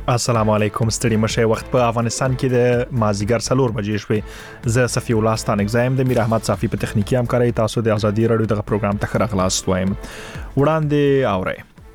السلام علیکم ستړي مشه وخت په افغانستان کې د مازیګر 4 بجې شوې زه صفی الله ستانک زایم د میر احمد صافی په تخنیکی همکاري تاسو د ازادي رادیو دغه پروګرام ته خراغلاست وایم وړاندې اورئ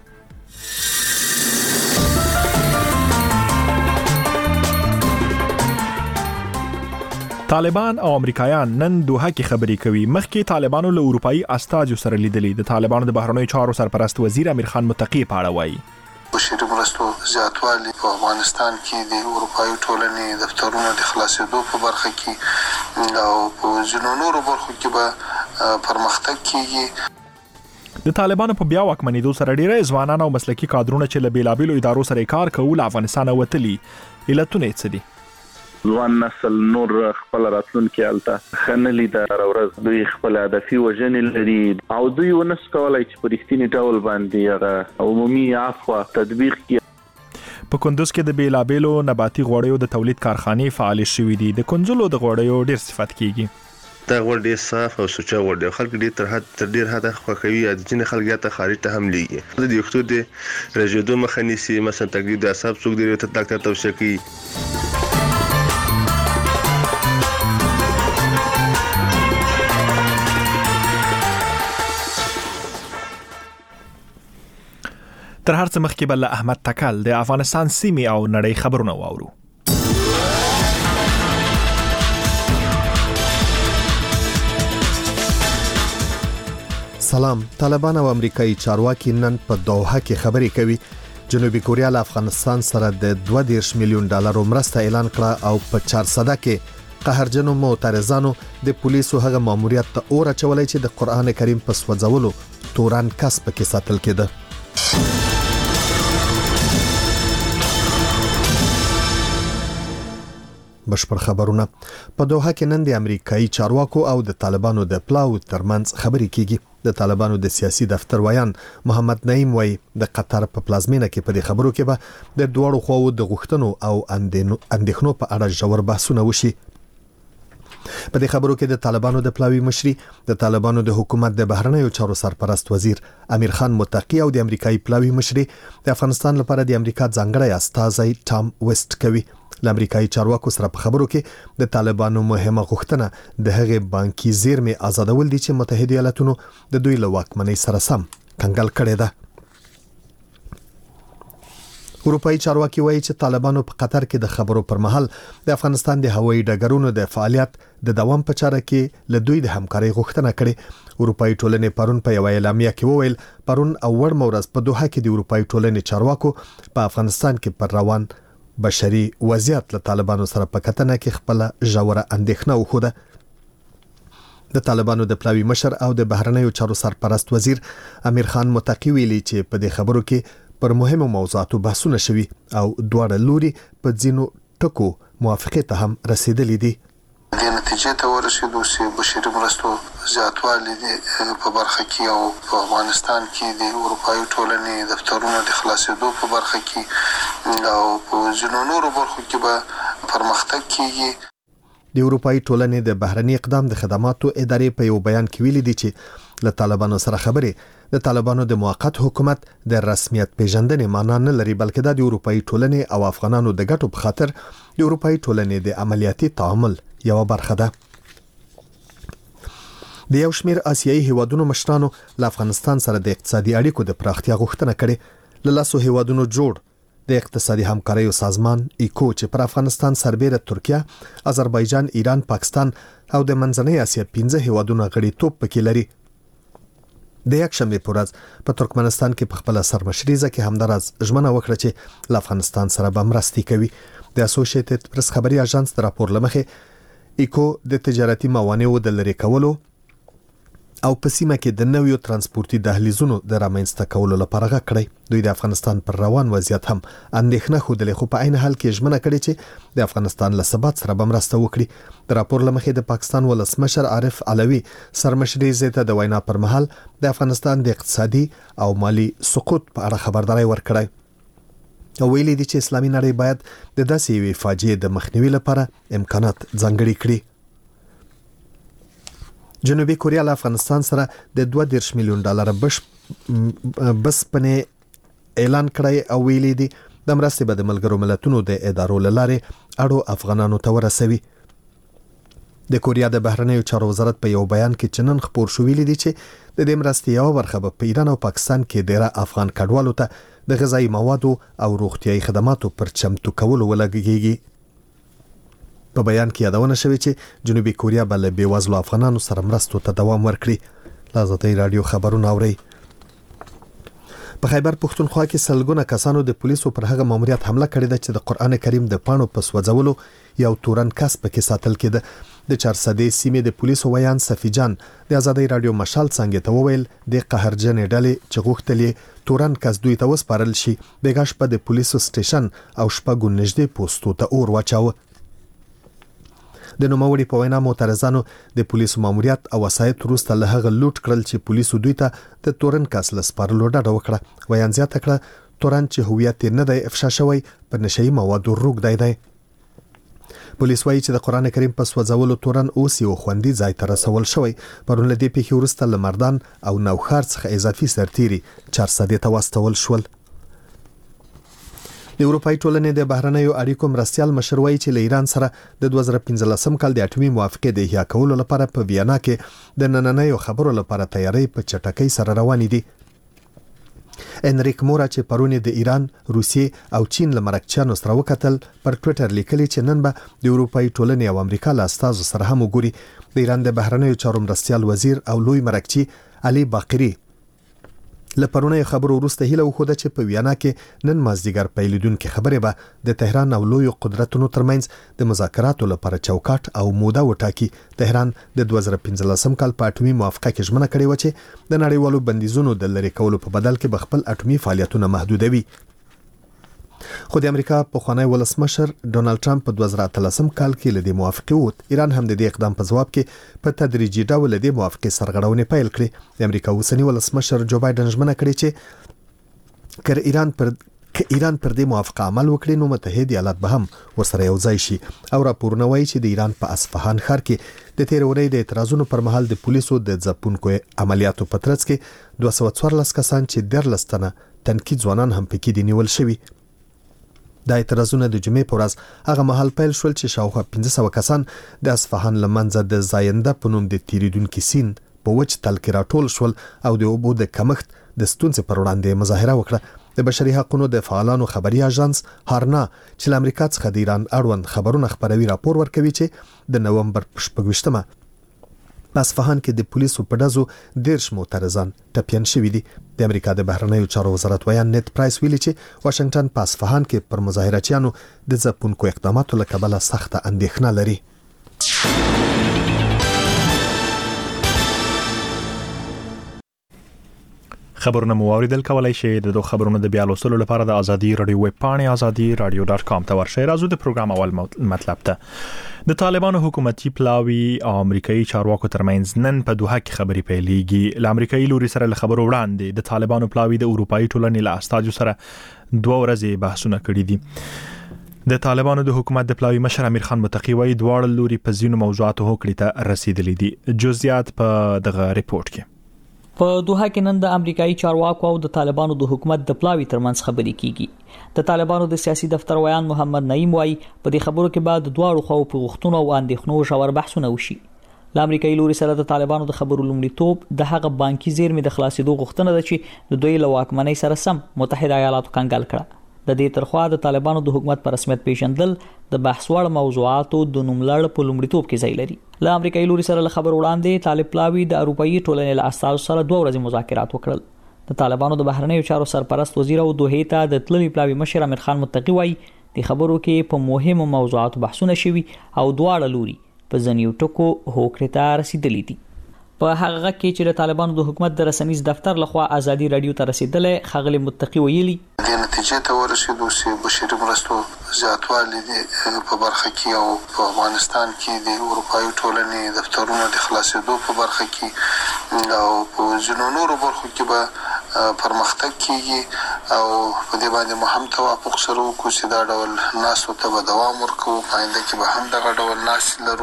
طالبان او امریکایان نن دوحه کې خبرې کوي مخکې طالبانو له اروپאי استازو سره لیدلې د طالبانو د بهرنیو چارو سرپرست وزیر امیر خان متقی په اړه وایي بشري مرستو زیاتوالی په افغانستان کې د اروپאי ټولنې دفترونو د خلاصېدو په برخه کې او په ځینو نورو برخو کې به پرمختګ کیږي د طالبانو په بیا واکمنېدو سره ډېر ځوانان او مسلکي کادرونه چې له بیلابېلو ادارو سره کار کوي له افغانستان وتلي علتونه څه دي ځوان نسل نور خپل راتلونکي الته خنلي د راورز دوی خپل هدفي وجنې لري او دوی ونس کولای چې په رښتینی ډول باندې هغه عمومي عفو تطبیق کړي په کندوز کې د بیلابېلو نباتي غوړیو د تولید کارخانې فعال شوې دي د کنزلو د غوړیو ډېر صفت کیږي دا غوړ ډېر صاف او سوچا غوړ دی خلک ډېر ډېر حد خوښوي د جن خلک یا ته خارج ته هم لیږي د یو د رژیدو مخنیسي مثلا تقلید د اعصاب څوک دی ته ډاکټر توصیه کوي تر هر څه مخکې بل احمد تکل د افغانستان سیمې او نړۍ خبرونه واورو سلام طالبان او امریکایي چارواکي نن په دوحه کې خبرې کوي جنوبي کوریا له افغانستان سره د 2.2 میلیون ډالر مرسته اعلان کړه او په 400 کې قهرجنو معترضانو د پولیسو هغه ماموریت ته اور اچولای چې د قران کریم په سوځولو توران کسب کې ساتل کېده بشپړ خبرونه په دوحه کې نن د امریکایي چارواکو او د طالبانو د پلاو ترمنځ خبرې کیږي د طالبانو د سیاسي دفتر ویان محمد نعیم وای د قطر په پلازمینه کې په دې خبرو کې به د دوړو خواو د غوښتنو او اندېښنو په اړه ژور بحثونه وشي په دې خبرو کې د طالبانو د پلاوی مشري د طالبانو د حکومت د بهرنیو چارو سرپرست وزیر امیر خان متقی او د امریکایي پلاوی مشري د افغانستان لپاره د امریکا ځانګړی استازی ټام ویسټ کوي د امریکایي چارواکو سره په خبرو کې د طالبانو مهمه غوښتنه د هغې بانکي زیرمې آزادول دي چې متحده ایالاتونو د دوی له واکمنۍ سره سم کنګل کړي ده اروپאי چارواکي وایي چې طالبانو په قطر کې د خبرو پر مهال د افغانستان د هوایي ډګرونو د فعالیت د دوام په چاره کې له دوی د همکارۍ غوښتنه کړې اروپאי ټولنې پرون په یو اعلامیه کې وویل پرون اول مورز په دوحه کې د اروپאי ټولنې چارواکو په افغانستان کې پر روان بشري وضعیت له طالبانو سره په کتنه کې خپل ژوره اندېښنه وښوده د طالبانو د پلاوی مشر او د بهرنیو چارو سرپرست وزیر امیر خان متقی ویلي چې په دې خبرو کې پر مهمو موضوعاتو بحثونه شوي او دواړه لوري په ځینو ټکو موافقه ته هم رسیدلې دي د نتیجې ته ورسېدو چې بشري مرستو زیاتوالی په برخه کې او په افغانستان کې د اروپאי ټولنې دفترونو د خلاصېدو په برخه کې او په ځینو نورو برخو کې به پرمختګ کیږي د اروپאי ټولنې د بهرني اقدام د خدماتو ادارې په یو بیان کې ویلي دي چې له طالبانو سره خبرې د طالبانو د موقت حکومت د رسمیت پیژندنې معنا نه لري بلکې د اروپאי ټولنې او افغانانو د ګټو په خاطر د اروپאי ټولنې د عملیاتي تعامل یو برخه ده د یو شمېر آسیایي هیوادونو مشرانو له افغانستان سره د اقتصادي اړیکو د پراختیا غوښتنه کړې له لاسو هیوادونو جوړ د اقتصادي همکاریو سازمان ایکو چې پر افغانستان سربېره ترکیه آذربایجان ایران پاکستان او د منځنۍ اسیا 15 هیوادونو غړیتوب پکې لري د یک شنبه پر ورځ په ترکمنستان کې په خپل سرمشريزه کې همدارز ژمنه وکړه چې له افغانستان سره به مرستې کوي د اسوسییټډ پریس خبري اژانس د راپور لمخې ایکو د تجارتي موانعو د لری کولو او په سیمه کې د نویو ترانسپورتي دهلیزونو د رامنځته کولو لپاره غکړی دوی د افغانستان پر روان وضعیت هم اندېښنه خوده خو په عین حال کې ژمنه کړې چې د افغانستان له ثبات سره به مرسته وکړي د راپور لمخې د پاکستان ولسمشر عارف علوي سرمشري زیته د وینا پر مهال د افغانستان د اقتصادي او مالی سقوط په اړه خبرداري ورکړه او ویلي دي چې اسلامي نړۍ باید د داسې یوې فاجعې د مخنیوي لپاره امکانات ځانګړي کړي جنوبي کوریا له افغانستان سره د 2.2 میلیون ډالر بسپنې اعلان کړی او ویلي دي د مرستې به د ملګرو ملتونو د ادارو لاره اړو افغانانو ته ورسوي. د کوریا د بهرنیو چارو وزارت په یو بیان کې چنن خبر شو ویلي دي چې د دې مرستې یو برخه په ایران او پاکستان کې ډیره افغان کډوالو ته د غذایی موادو او روغتیايي خدماتو پر چمتو کولو ولګيږي. په بیان کې یادونه شوې چې جنوبي کوریا بل بیوزلو افغانانو سره مرستو ته دوام ورکړي. لازمي رادیو خبرونه اوري. په خیبر پښتونخوا کې سلګونه کسانو د پولیسو پر هغه ماموریت حمله کړې ده چې د قران کریم د پاڼو په سوځولو یو تورن کس پکې ساتل کېده. د 400 سیمې د پولیسو ویان صفی جان د آزادۍ رادیو مشال څنګه ته وویل د قهرجن ډلې چې غوښتلې تورن کس دوی ته وسپارل شي د غش په د پولیسو سټیشن او شپږو نږدې پوسټو ته اور واچاوه. د نوموړي په وینا معترضانو د پولیسو ماموریت او وسایط وروسته له هغه لوټ کړل چې پولیسو دوی ته د تورن کس لسپارلو ډاډه وکړه. ویان زیاته کړه تورن چې هویت نه دی افشا شوی په نشئی موادو روږدی دی. پولیس وایي چې د قران کریم په سوځولو تورن اوس یو خوندي ځای ته رسول شوی. پرون له دې پیښې وروسته لمردان او نوخار څخه اضافي سرتيري 400 ته واستول شول. د اروپای ټولنې د بهرنیو اړیکو مرستيال مشر وایي چې له ایران سره د 2015 کال د اټومي موافقې د احیا کولو لپاره په ویانا کې د نننیو خبرو لپاره تیاری په چټکۍ سره روان دي. انریک مورا چې پرونی د ایران، روسیې او چین لمرکچانو سره وکتل پر ټوئیټر لیکلي چې نن به د اروپای ټولنې او امریکا له استازو سره هم وګوري. د ایران د بهرنیو چارو مرستيال وزیر او لوی مرکچی علي باقری لپاره خبرو وروسته هیله وخوده چې په ویانا کې نن مازدیګر پیلیدونکو خبره به د تهران او لوی قدرتونو ترمنځ د مذاکراتو لپاره چوکاټ او موده وټاکي. تهران د 2015 کال په اټومي موافقه کې ژمنه کړې و چې د نړیوالو بندیزونو د لری کولو په بدل کې خپل اټومي فعالیتونه محدودوي. خو د امریکا په خوانی ولسمشر ډونالد ټرمپ په 2013 کال کې لدی موافقه ووت. ایران هم د دې اقدام په جواب کې په تدریجي ډول لدی موافقه سرغړونې پیل کړې. د امریکا اوسنی ولسمشر جو بایدن ژمنه کړې چې کله ایران پر دې موافقه عمل وکړي نو متحده ایالات به هم ورسره یو ځای شي. او راپورونه وایي چې د ایران په اصفهان ښار کې د تیرورۍ د اعتراضونو پر مهال د پولیسو د ځپونکو عملیاتو په ترڅ کې 214 کسان چې 13 تنه تنکي ځوانان هم پکې دي نیول شوي. د اعتراضونو د جمعې په ورځ هغه محل پیل شول چې شاوخوا 1500 کسان د اصفهان لمنځه د زاینده په نوم د تیریدونکو سین په وچ تل کې راټول شول او د اوبو د کمښت د ستونزې پر وړاندې مظاهره وکړه. د بشري حقوقو د فعالانو خبري اژانس هارنا چې له امریکا څخه د ایران اړوند خبرونه خبروي راپور ورکوي چې د نومبر 28 په اصفهان کې د پولیسو په ډزو 10 معترضان ټپيان شوي دي. د امریکا د بهرنیو چارو وزارت ویان نت پرایس ویلي چې واشنگټن په اصفهان کې پر مظاهرچیانو د ځپونکو اقداماتو له کبله سخته اندېښنه لري. خبرونه مو اوریدل کولای شئ د دوه خبرونو د بیا لوستلو لپاره د ازادي رادیو ویب پاڼې azadi.radio.com ته ورشئ. راځو د پروګرام اول مطلب ته د طالبانو حکومتي پلاوی او امریکایي چارواکو ترمنځ نن په دوحه کې خبرې پیلېږي. ل امریکایي لوري سره له خبرو وړاندې د طالبانو پلاوی د اروپאי ټولنې له استازو سره 2 ورځې بحثونه کړي دي. د طالبانو د حکومت د پلاوی مشر امیر خان متقی وایي دواړه لوري په ځینو موضوعاتو هوکړې ته رسیدلي دي. جزئیات په دغه ریپورت کې. په دوحه کې نن د امریکایي چارواکو او د طالبانو د حکومت د پلاوی ترمنځ خبرې کیږي. د طالبانو د سیاسي دفتر ویان محمد نعیم وایي په دې خبرو کې بعد دواړو خو په غوښتنو او اندېښنو ژور بحثونه وشي. د امریکایي لوري سره د طالبانو د خبرو لومړیتوب د هغه بانکي زیرمې د خلاصېدو غوښتنه ده چې د دوی له واکمنۍ سره سم متحده ایالاتو کنګل کړه. د دې ترخوا د طالبانو د حکومت پر رسمیت پیژندل د بحث وړ موضوعاتو د نوملړ په لومړیتوب کې ځای لري. له امریکایي لوري سره خبر وړاندې طالب پلاوی د اروپאי ټولنې له استازو سره 2 ورځې مذاکرات وکړل. د طالبانو د بهرنیو چارو سرپرست وزیر او دوحه ته د تللی پلاوی مشر امیر خان متقی وایي د خبرو کې په مهمو موضوعاتو بحثونه شوي او دواړه لوري په ځنیو ټکو هوکړې ته رسیدلي دي. په هغه کې چې د طالبانو د حکومت د رسنیز دفتر لخوا ازادي رادیو ته رسیدلې خغلی متقی ویلي د نتیجې ته ورسېدو چې بشري مرستو زیاتوالی په برخه کې او په افغانستان کې د اروپאי ټولنې دفترونو د خلاصېدو په برخه کې او په ځینو نورو برخو کې به پرمختګ کیږي او په دې باندې مو هم توافق سره وکړو چې دا ډول ناسو ته به دوام ورکوو. په آینده کې به هم دغه ډول ناس لرو.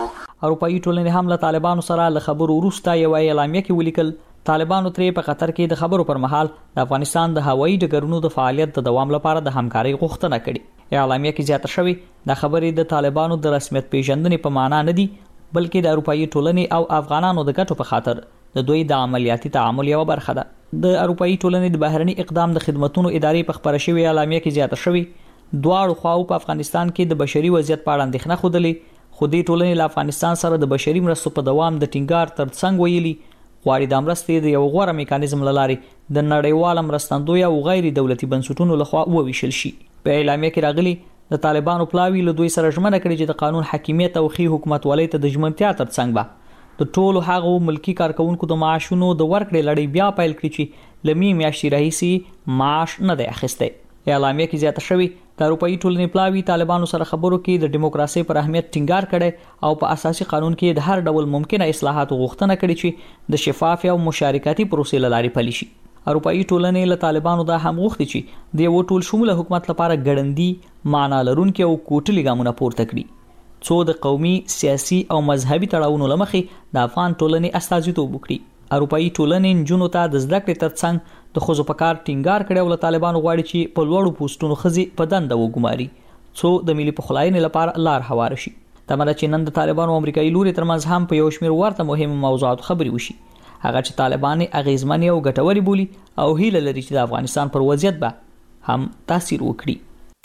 اروپאי ټولنې هم له طالبانو سره له خبرو وروسته یو اعلامیه کې ولیکل طالبانو ترې په قطر کې د خبرو پر مهال د افغانستان د هوایي ډګرونو د فعالیت د دوام لپاره د همکارۍ غوښتنه کړې. اعلامیه کې زیاته شوی د خبرې د طالبانو د رسمیت پیژندنې په معنا نه دي بلکې د اروپאי ټولنې او افغانانو د ګټو په خاطر د دوی د عملیاتي تعامل یو برخه ده. د اروپאי ټولنې د بهرني اقدام د خدماتو ادارې په خبره شوی اعلامیه کې زیاته شوی دواړو خواو په افغانستان کې د بشري وضعیت په اړه اندېښنه خوده خو دې ټولنې له افغانستان سره د بشري مرستو په دوام د ټینګار ترڅنګ ویلي غواړي د مرستې د یو غوره میکانیزم لارې د نړیوال مرستندوی او غیر دولتي بنسټونو لخوا وویشل شي. په اعلامیه کې راغلي د طالبانو پلاوی له دوی سره ژمنه کړې چې د قانون حاکمیت او خي حکومت ولې ته د ژمنتیا ترڅنګ به د ټولو هغو ملکی کارکونکو د معاشونو د ورکړې لړۍ بیا پیل کړي چې لمې میاشتې راهیسې معاش نه دی اخیستی. اعلامیه کې زیاته شوی د اروپאי ټولنې پلاوی طالبانو سره خبرو کې د دیموکراسي پر اهمیت ټینګار کړي او په اساسي قانون کې د هر ډول ممکنه اصلاحات غوښتنه کړي چې د شفاف او مشارکتي پروسې لارې پلي شي. اروپאי ټولنې له طالبانو دا هم غوښتي چې د یو ټول شموله حکومت لپاره ګړندي معنا لرونکي او کوټلي ګامونه پورته کړي څو د قومي سیاسي او مذهبي تړاوونو لمخې د افغان ټولنې استازیتوب وکړي. اروپאי ټولنې جنونو ته د زده کړې ترڅنګ د خزو په کار ټینګار کړي او له طالبانو غواړي چې په لوړو پوسټونو خزي په دنده وګماري څو د ملي پخلاینې لپاره لار هوار شي. تمره چې نن د طالبانو او امریکایي لوري ترمنځ هم په یو شمېر ورته مهم موضوعات خبري وشي هغه چې طالبان اغیزمن او ګټوري بولي او هیله لري چې د افغانستان پر وضعیت به هم تاثیر وکړي.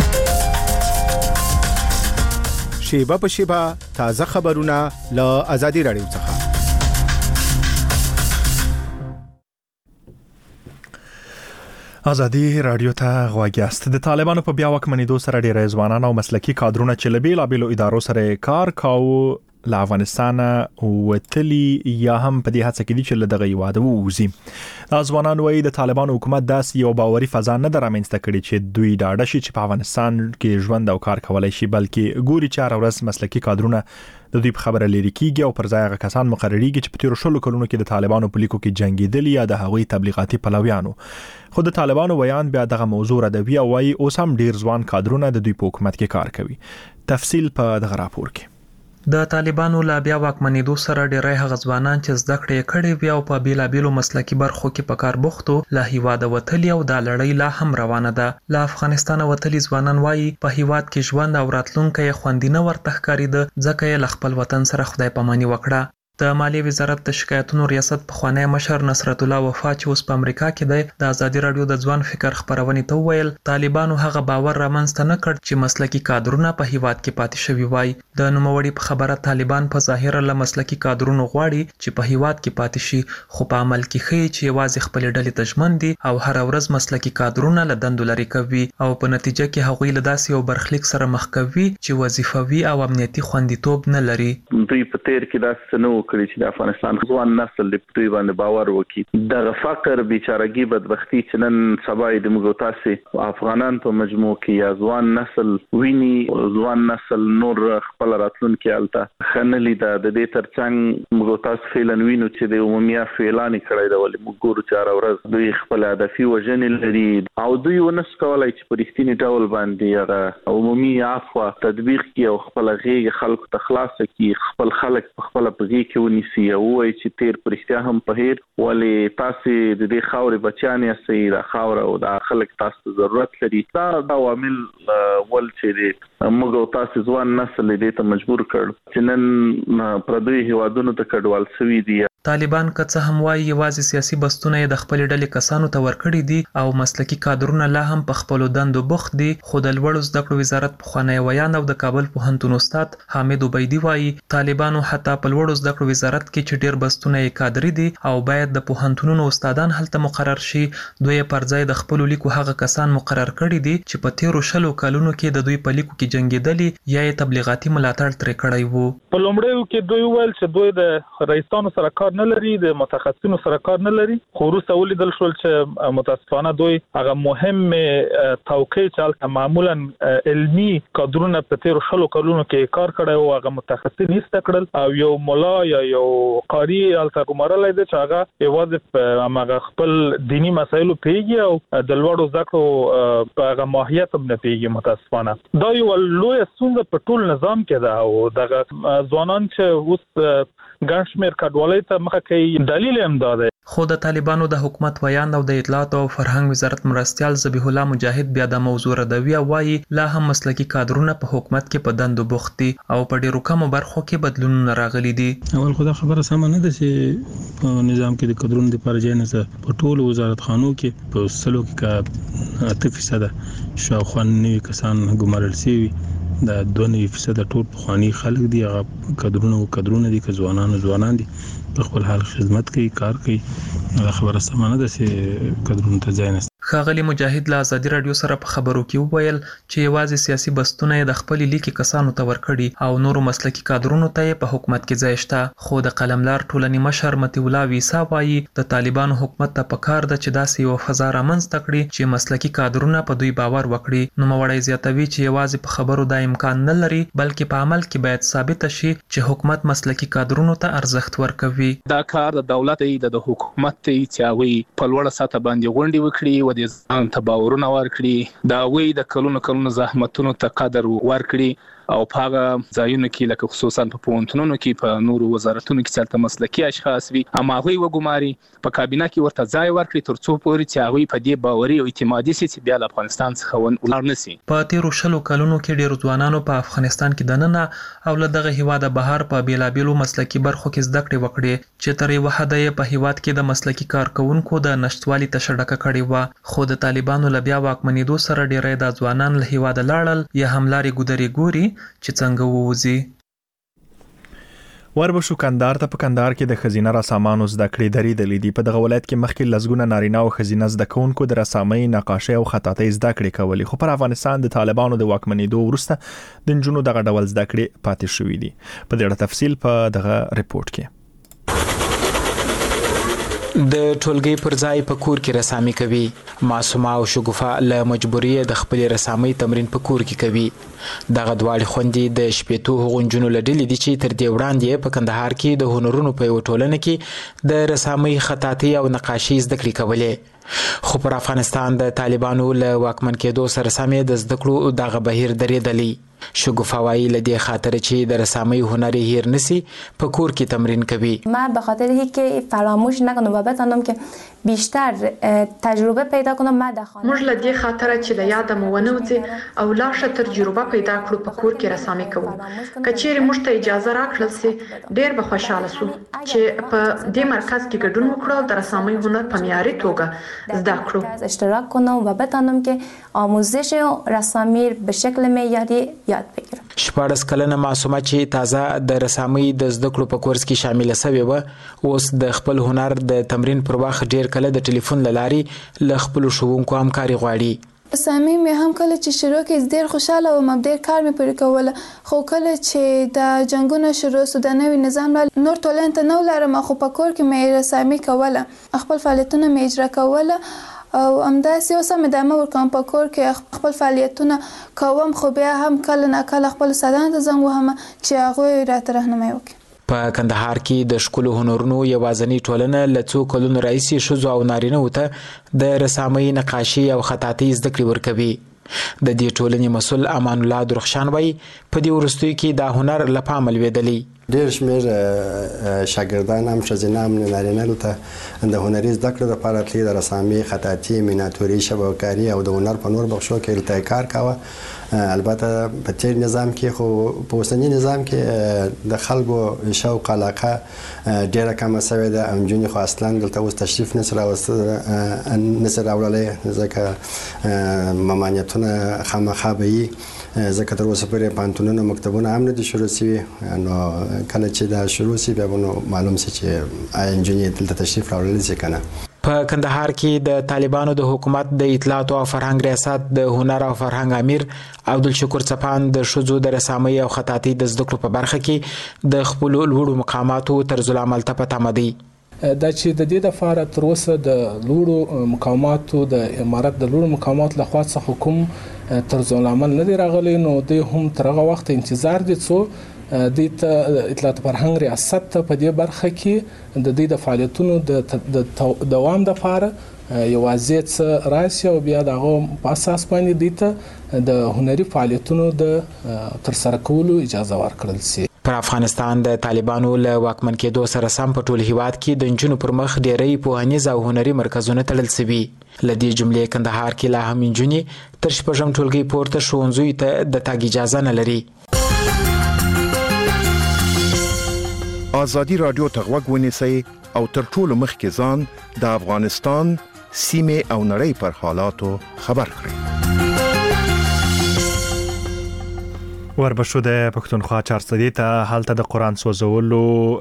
شیبه په شیبه تازه خبرونه له آزادي رادیو څخه. آزادي رادیو ته غواګیاست. د طالبانو په بیا واکمنېدو سره ډېر ځوانان او مسلکي کادرونه چې له بیلابېلو ادارو سره کار کاوه له افغانستان وتلی یا هم په دې هڅه کې دي چې له دغه هیواده ووځي. دا ځوانان وایي د طالبانو حکومت داسې یو باوري فضا نه ده رامنځته کړې چې دوی ډاډه شي چې په افغانستان کې ژوند او کار کولی شي بلکې ګوري چې هره ورځ مسلکي کادرونه د دوی په خبره لري کیږي او پر ځای هغه کسان مقرریږي چې په تیرو 20 کلونو کې د طالبانو په لیکو کې جنگیدلي یا د هغوی تبلیغاتي پلویانو. خو د طالبانو بیان بیا دغه موضوع ردوي او وايي اوس هم ډیر ځوان کادرونه د دوی په حکومت کې کار کوي. تفصیل په دغه راپور کې. د طالبانو لا بیا واکمنېدو سره ډېری هغه ځوانان چې زده کړې کړې وي او په بیلابېلو مسلکي برخو کې په کار بوختو له هیواده وتلي او دا لړۍ لا هم روانه ده. له افغانستان وتلي ځوانان وایي په هیواد کې ژوند او راتلونکی خوندي نه ورته ښکارېده ځکه یې له خپل وطن سره خدای پاماني وکړه. د مالیې وزارت د شکایتونو ریاست پخوانی مشر نصرت الله وفا چې اوس په امریکا کې دی د ازادي رادیو د ځوان فکر خبرونې ته وویل طالبانو هغه باور رامنځته نه کړ چې مسلکي کادرونه په هیواد کې پاتې شوي وای. د نوموړي په خبره طالبان په ظاهر له مسلکي کادرونو غواړي چې په هیواد کې پاتې شي خو په عمل کې ښیي چې یوازې خپل ډلې ته ژمن دي او هر ورځ مسلکي کادرونه له دندو لرې کوي او په نتیجه کې هغوی له داسې یو برخلیک سره مخ کوي چې وظیفوي او امنیتي خوندیتوب نه لري. دوی په تیر کې داسې نه وکړي چې د افغانستان ځوان نسل د دوی باندې باور وکړي. دغه فقر بیچارهګي بدبختی چې نن سبا د موږ تاسو افغانان په مجموع کې یا ځوان نسل ویني ځوان نسل نور خپل راتلونکي الته خنلي د دې ترڅنګ موږ تاسو فعلن وینو چې د عمومي فعلان کړی دا ولې موږ ګورو چې هر ورځ دوی خپل هدفي وژنې لري او دوی ونس کولای چې په رښتینی ډول باندې هغه عمومي عفو تطبیق کوي او خپل غیږ خلکو ته خلاص کوي خپل خلک په خپل پږی کې ونیسي او وایي چې تیر پرختیا هم په هیر ولې تاسو د دې خاورې بچیان یې د خاور او د خلک تاسو ضرورت لري. دا عوامل ول چې موږ تاسو ځوان نسل دې ته مجبور کړ چې نن پردوی هیوادونو ته کډوال شوي دي. طالبان که څه هم وایي یوازې سیاسي بستونه د خپل ډلې کسانو ته ورکړي دي او مسلکي کادرونه لا هم په خپل دندو بوخت دي خو د لوړو زده کړو وزارت پخوانی ویان او د کابل پوهنتون استاد حامد عبیدی وایي طالبانو حتی په لوړو زده کړو وزارت کې چې ډیر بستونه یې کادري دي او باید د پوهنتونونو استادان هلته مقرر شي دوی پر ځای د خپل لیکو هغه کسان مقرر کړي دي چې په تیرو 20 کلونو کې د دوی په لیکو کې جنگیدلي یا تبلیغاتي ملاتړ ترې کړی وو. په لومړیو کې دوی ویل چې دوی د رئیسانو سره کار کار نه لري د متخصصینو سره کار نه لري خو وروسته ولیدل شول چې متاسفانه دوی هغه مهم توقع چې معمولا علمي کادرونه په تیر شلو کلونو کې کار کړی او هغه متخصصین ایست کړل او یو مولا یا یو قاری الته کومرلای د چاغه یوازې هغه خپل دینی مسایلو پیږي او د لوړو ذکرو په هغه ماهیت هم نه پیږي متاسفانه دا یو لوی ستونزه په ټول نظام کې ده او دغه ځوانان چې اوس ګڼشمیر کډوالۍ ته مخه کوي دلیل هم دا دی خو د طالبانو د حکومت ویان او د اطلاعات او فرهنګ وزارت مرستيال ذبیح الله مجاهد بیا د موضوع ردوی وایي لا هم مسلکی کادرونه په حکومت کې په دندو بوخت دي او په ډیرو کمو برخو کې بدلونونه راغلي دي اول خو دا خبره سم نه ده چې په نظام کې د کادرونو د پرځای نه په ټولو وزارت خانو کې په سلو کې 8% شاوخوا 90 کسان ګمارل شوي دا 2% ټول خواني خلک دي هغه کادرونه دي که ځوانان دي په خپل حال خدمت کوي کار کوي دا خبره سمانه ده چې کادرونه ته ځای نه ښاغلي مجاهد له ازادي رادیو سره په خبرو کې وویل چې یوازې سیاسي بستونه د خپل لیکي کسانو ته ورکړي او نورو مسلکی کادرونو ته په حکومت کې ځای شته خو د قلملار ټولنې مشر متي الله ویسا وایي د طالبانو حکومت ته پکار ده چې داسې یو فضا رامنځته کړي چې مسلکی کادرونه په دوی باور وکړي نو موړی زیاتوي چې یوازې په خبرو دا امکان نه لري بلکې په عمل کې باید ثابت شي چې حکومت مسلکی کادرونو ته ارزښت ورکوي دا کار د دولت د حکومت چې هغه په لوړه سطح باندې غونډې وکړي و د ځان ته باورونه ورکړي دا وی د کلونو زحمتونو ته قدر ورکړي او په هغه ځایونو کې لکه خصوصا په پونتونو کې په نورو وزارتونو کې چې مسلکی اشخاص وي اما هغه وګماري په کابینه کې ورته ځای ورکړي ترڅو پورې چې هغه په دې باوري او اعتمادي سي چې بیا له افغانستان څخه ولر نسی په تیرو شلو کلونو کې ډیرو ځوانانو په افغانستان کې دننه او له دغه هیواده بهر په بیلابیلو مسلکی برخو کې زده کړې وکړي چې تر یو حد په هیواد کې د مسلکی کارکونکو د نشټوالي تشډکه کړې و خو د طالبانو له بیا واکمنېدو سره ډیری د ځوانان له هیواده لاړل یا هملاري ګودري ګوري چې څنګه ووزي وربشو کندهار ته په کندهار کې د خزینه رسامانو زده کړې درېدلې دي په دغه ولایت کې مخکې لزګونه نارینه او خزینه زده کوونکو د رسامۍ نقاشۍ او خطاطۍ زده کړې کولې خو پر افغانستان د طالبانو د واکمنېدو وروسته د نجونو دغه ډول زده کړې پاتې شوې دي په دې اړه تفصیل په دغه ریپورت کې د ټولګي پر ځای په کور کې رسامي کوي معصومه او شګوفه له مجبوریه د خپل رسامۍ تمرین په کور کې کوي دغه دواړي خوندې د شپېتو غونجونو لډلې دي چې تر دې وړاندې په کندهار کې د هنرونو په یو ټولنه کې د رسامۍ خطاطۍ او نقاشۍ زده کړې کولې خو پر افغانستان د طالبانو له واکمن کېدو سره سمې د زده کړو دغه بهیر درېدلی شګوفه وایي له دې خاطر چې د رسامۍ هنر هیر نسی په کور کې تمرین کوي من به خاطر اینکه فراموش نکنم و بتونم که بیشتر تجربه پیدا کنم من در خانه موږ له دې خاطر چې د یاد مو ونوځي او لا ښه تجربه پیدا کړو په کور کې رسامي کوو کچېرې موږ ته اجازه راکړل سي ډېر به خوشاله سو چې په دې مرکز کې ګډون وکړو د رسامۍ هنر په معیاري توګه زده کړو اشتراک کنم و بتونم که آموزش رسامی به شکل معیاری یاد بگیرم 14 کلنه معصومه چې تازه د رسامۍ د زده کړو په کورس کې شامل شوې و اوس د خپل هنر د تمرین پر وخت ډیر کله د ټلیفون لاري له خپل ښوونکو همکاري غواړي رسامۍ مې هم کله چې شروع کې ډیر خوشاله وم ډیر کار مې پرې کوله خو کله چې د جنگونو شروع شو د نوي نظام نور ټولنه ته نو لرم خو په کور کې مې رسامۍ کوله خپل فعالیتونه مې اجرا کوله او همداسې اوس هم ادامه ورکوم په کور کې خپل فعالیتونه کوم خو بیا هم کله ناکله خپل استادانو ته زنګ وهم چې هغوی راته راهنمایي وکړي په کندهار کې د ښکلو هنرونو یوازینۍ ټولنه له څو کلونو راهیسې ښځو او نارینهو ته د رسامۍ نقاشي او خطاطۍ زده کړې ورکوي د دې ټولنې مسؤل امان الله درخشان وایي په دې وروستیو کې دا هنر له پامه لوېدلی ډېر شمېر شاګردان هم ښځینه هم نارینه ته د هنري زده کړو لپاره تللي د رسامۍ خطاطي میناتوري شبکه‌کاري او د هنر په نور بخشو کې هلته کار کاوه البته په تیر نظام کې خو په اوسني نظام کې د خلکو شوق علاقه ډېره کمه سوې ده او نجونې خو اصلا دلته اوس تشریف نسي راوړلی ځکه ممانعتونه خامخا به وي ځکه تر اوسه پورې پوهنتونونه مکتبونه هم نه دي شروع سوي نو کله چې دا شروع سي بیا به نو معلوم سي چې آیا نجونې دلته تشریف راوړلی سي که نه په کندهار کې د طالبانو د حکومت د اطلاعات او فرهنګ ریاست د هنر او فرهنګ امیر عبدالشکور چپان د شذو د رسامۍ او خطاطۍ د زده کړو په برخه کې د خپل لوړو مقاماتو طرز العمل ته په تمه دی. دا چې د دې لپاره تر اوسه د لوړو مقاماتو د امارت د لوړو مقاماتو لخوا څخه کوم طرز العمل نه دی راغلی، نو دوی هم تر هغه وخت انتظار دي څو د اطلاعات فرهنګ ریاست ته په دې برخه کې د دې د فعالیتونو د دوام لپاره یوازې څه راشي او بیا دغه په اساس باندې دیته د هنري فعالیتونو د ترسره کولو اجازه ورکړل شي. پر افغانستان د طالبانو له واکمن کېدو سره سم په ټول هیواد کې د نجونو پر مخ ډېری پوهنیز او هنري مرکزونه تړل شوي. له دې جملې کندهار کې لا هم نجونې تر شپږم ټولګي پورته ښوونځیو ته د تګ اجازه نه لري. ازادي رادیو ته غوږ ونیسئ او تر ټولو مخکې ځان د افغانستان سیمې او نړۍ پر حالاتو خبر کړئ. وربشو د پښتونخوا چارسدي ته حالت د قرآن سوځولو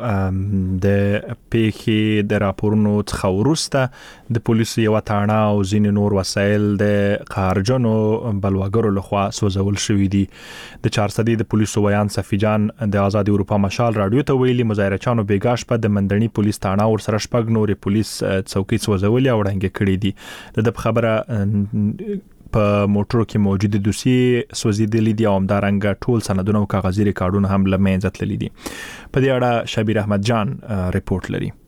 د پیښې د راپورونو څخه وروسته د پولیسو یو تاڼه او ځینې نور وسایل د قهرجنو بلواګرو لخوا سوځول شوي دي. د چارسدي د پولیسو ویان صفي جان د آزادي اروپا مشال رادیو ته ویلي مظاهرچیانو بیګاش په د مندني پولیس تاڼه ور سره شپږ نورې پولیس څوکۍ سوځولې او ړنګې کړې دي. د خبره په موټرو کې موجود دوسیې سوځیدلې دي او همدارنګه ټول سندونه او کاغذي ریکارډونه هم له منځه تللي دي. په دې اړه شبیر احمد جان رپورټ لري.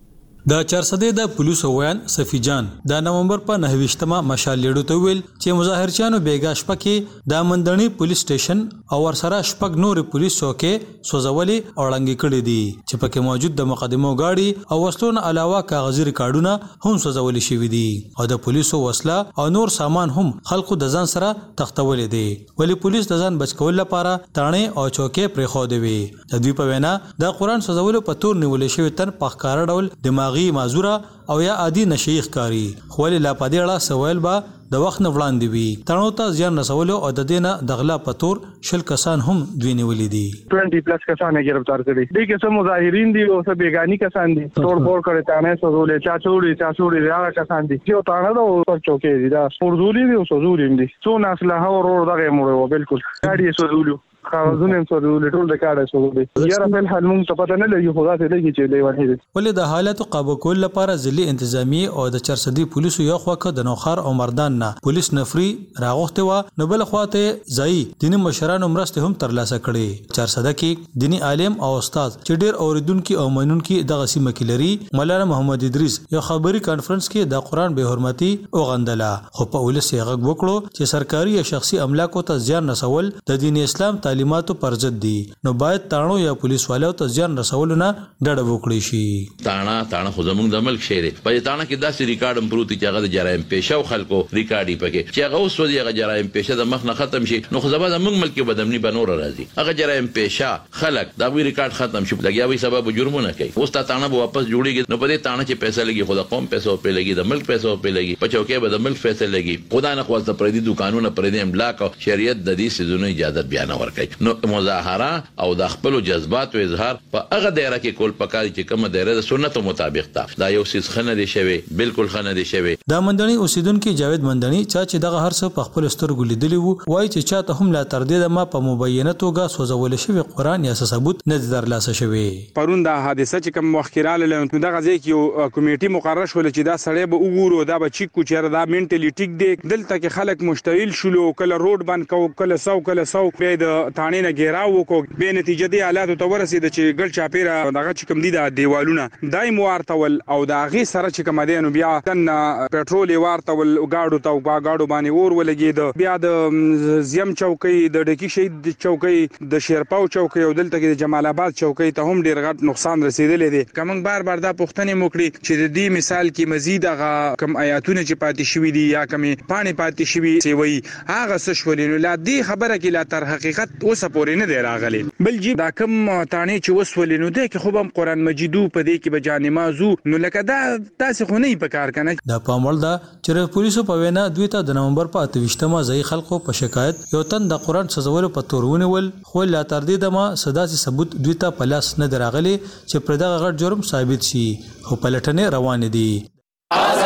د چارسدي د پولیسو ویان صفي جان د نومبر په 9مه مشال لیډو ته ویل چې مظاهرچیانو بیګاش پکې د مندني پولیس سټیشن او ورسره شپږ نور پولیس څوکۍ سوځولې او ړنګې کړې دي چې پکې موجود د مقدمو گاډي او وسلو نه علاوه کاغذي ریکارډونه هم سوځولې شوي دي او د پولیسو وسله او نور سامان هم خلکو د ځان سره تختولې دي. ولی پولیس د ځان بچ کول لپاره تاڼې او چوکۍ پرې خو دی وي. د دوی په وینا د قرآن سوځولو په تور نیولې شوی تن په ښکار ډول دماغي معذوره او یا عادي نشي ښکاری خو له پدې اړه سوال با د وخت نه وړاندې وي. تړو ته ځان رسولو او د دینه دغلا پتور شل کسان هم دوی نیولې دي. 20+ کسان گرفتار کړي دي کې سم مظاهرین دي او سم بیگانی کسان دي توڑ پھوڑ کړي تانه سوزولې چا چوری هغه کسان دي چې تانه دا چوکې دي دا سوزولې دي او سوزولې دي څو نسله اور دغه مړ بالکل ګاډي سوزولو خاوزونه سوزولې ټول د کاډه سوزولې یاره په حال مونږ ته پته نه لګي خدا ته لګي چې لیوانې دي. ولې د حالت قابو کول لپاره ځلې انتظامی او د چارسدي پولیسو یو خواکه د نوخار او مردان نه پولیس نفری راغوخته و نو بل خواته ځای دیني مشرانو مرسته هم ترلاسه کړي. چارسده کې دینی عالم او استاد چې ډېر اوریدونکو او مینونکو دغه سیمه کې لري مولانا محمد ادریس یو خبري کانفرنس کې د قرآن به حرمتي او غندله خو په ولس یې غږ وکړو چې سرکاري یا شخصي املاکو ته ځان رسول د دین اسلام تعلیماتو پر ضد دي نو باید تاڼو یا پولیس والو ته ځان رسول نه ډډه وکړي شي. تاڼه خو زمونږ د ملک شهر په تاڼه کې داسې ریکارډ امپروت چې هغه د جرایم پیشه او خلکو ریکارډي پکې چې هغه اوس ودی هغه جرایم پیشه د مخ نه ختم شي نو خو زبا د موږ ملک بدمنی بنور راځي هغه جرایم پیشه خلک دا وی ریکارډ ختم شي لګیا وي سبب جرمونه کوي اوس تاڼه به واپس جوړیږي نو په دې تاڼه چې پیسې لګي خو د قوم پیسې په لګي د ملک پیسې په لګي په چوکې به د ملک پیسې لګي خدا نه خو د پردي دکانونو پردي املاک او شریعت د دې سيزونو اجازه بیان ورکړي. نو مظاهره او د خپل جذبات او اظهار په هغه دایره کې کول پکاري چې کومه دایره د سنت مطابق تا دا یو سیس خنه دي شوی بالکل خنه دي شوی. د مندني اوسیدونکو جاوید مندني چې دغه هر څه په خپل سترګو لیدلی وو وایي چې چاته هم لا تر دې ما په مبینه توګه سوځول شوی قرآن یا ثبوت نه درلاسه شوی. پرون دا حادثه چې کوم مخکراله له دغه ځای کې یو کمیټي مقرر شول چې دا سړی به وګورو دا به چیک کو چیرې دا منټلی ټیک دی دلته کې خلک مشتعل شول کله روډ باندې کو کله سو به د تانې نه ګیراو کو به نتیجه دی حالات ته ورسید چې ګل چاپیره دغه چې کوم دي د دیوالونه دایم ورتول او د هغه سره چې کوم دي نو بیا تن پټرول ورتول گاډو ته گاډو باندې اور ولګید بیا د زیم چوکۍ د ډکی شهید چوکۍ د شیرپاو چوکۍ او دلته کې د جمال آباد چوکۍ ته هم ډیر غټ نقصان رسیدلی دی. کوم بار دا پوښتنه موکړي چې د دې مثال کې مزید هغه کوم آیاتونه چې پاتې شوي دي یا کوم پانی پاتې شوي سی وي هغه څه شولینو لا دې خبره کې لا تر حقیقت اوسه پورې نه دی راغلی. بل جی دا کوم تانه چې وسولینو دی کې خو هم قرآن مجیدو په دې کې به جانمازو نو لکه دا تاسو خو نه په کار کنه. د پامول دا چې پولیسو په وینا دوی ته د نومبر په 28مه ځای خلکو په شکایت یو تن د قرآن سوزولو په تورونه ول خو لا تر دې دمه صداسي ثبوت دوی ته پلاس نه دراغلي چې پر دغه غټ جرم ثابت شي خو پلټنې روان دي.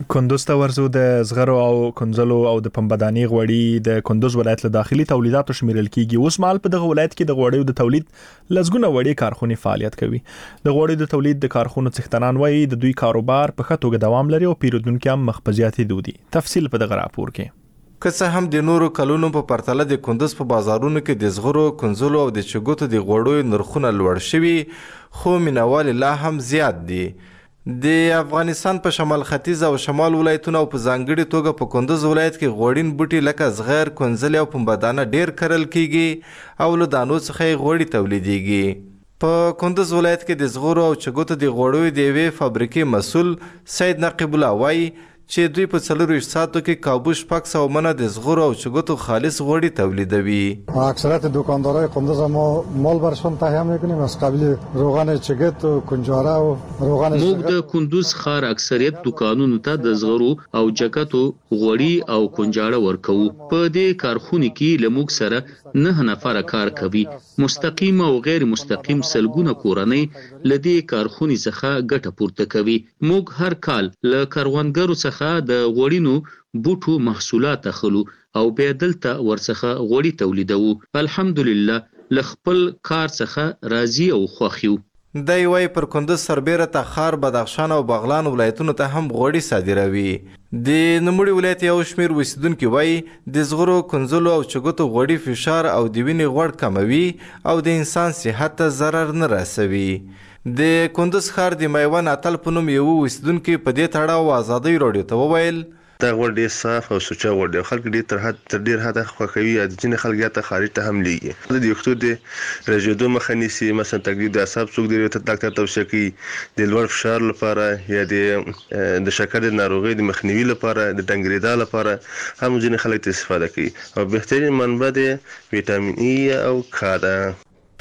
کندوز ته ورزو د زغرو او کنزلو او د پنبداني غوړي د کندوز ولایت له داخلي تولیداتو شمیرل کیږي. اوس مال په دغه ولایت کې د غوړیو د تولید لزګونه وړي کارخونه فعالیت کوي. د غوړیو د تولید د کارخونو څښتنان وایي د دوی کاروبار په ښه توګه دوام لري او پیرودونکو هم مخبزياتي دودي. تفصیل په دغه راپور کې. که څه هم د نورو کلونو په پرتله د کندوز په بازارونو کې د زغرو، کنزلو او د چګوتو د غوړیو نرخونه لوړ شوي، خو مینوال لا هم زیات دي. د افغانستان په شمال ختیځ او شمال ولایتونو او په ځانګړي توګه په کندوز ولایت کې غوړین بوټي لکه زغر، کنزل او پنبدانه ډیر کرل کیږي او له دانو څخه غوړي تولیدېږي. په کندوز ولایت کې د زغرو او چګوتو د غوړیو د یوې فابریکې مسؤل سید نقیب الله وایي چې دوی په 24 ساعتو کې کابو 600 منه د زغرو او چګوتو خالص غوړي تولیدوي. اکثریت دکاندارای کندوز ما مال برشون تهیه میکنیم از قبیل روغن چگت و کنجاره و روغن موږ د کندوز ښار اکثریت دکانونو ته د زغرو او چګتو غوړي او کنجاره ورکوو. په دې کارخونه کې لموږ سره 9 نفر کار کوي. مستقیم او غیر مستقیم سلګونه کورنۍ لدی کارخونه څخه ګټه پورته کوي. موږ هر کال له کاروانګرو څخه د غوړینو بوټو محصولات اخلو او بیا دلته ورڅخه غوړي تولیدوو. الحمدلله له خپل کار څخه راضي او خوښ یو. دی وای پر کندوز سربیره تخار، بدخشان او بغلان ولایتونو ته هم غوړي صادروي. د نوموړي ولایت یو شمیر اوسیدونکي وای د زغرو، کنزلو او چګوتو غوړي فشار او د وینې غوړ کموي او د انسان صحت ته ضرر نه رسوي. د کندوز ښار د میوان اتل په نوم یو اوسیدونکي په دې تړاو ازادي راډیو ته وویل دا غوړ ډیر صاف او سوچه غوړ دی. خلک ډیر ډیر حد خوښوي. د ځینې خلک ته خارج ته هم لیږي. د یو د رژیدو مخه نیسي. مثلا تقریبا د اعصاب څوک دی ته ډاکټر توصیه کوي د لوړ فشار لپاره یا د شکر د ناروغۍ د مخنیوي لپاره، د ډنګریدا لپاره هم ځینې خلک استفاده کوي او بهترین منبع د وټامین ای او کا ده.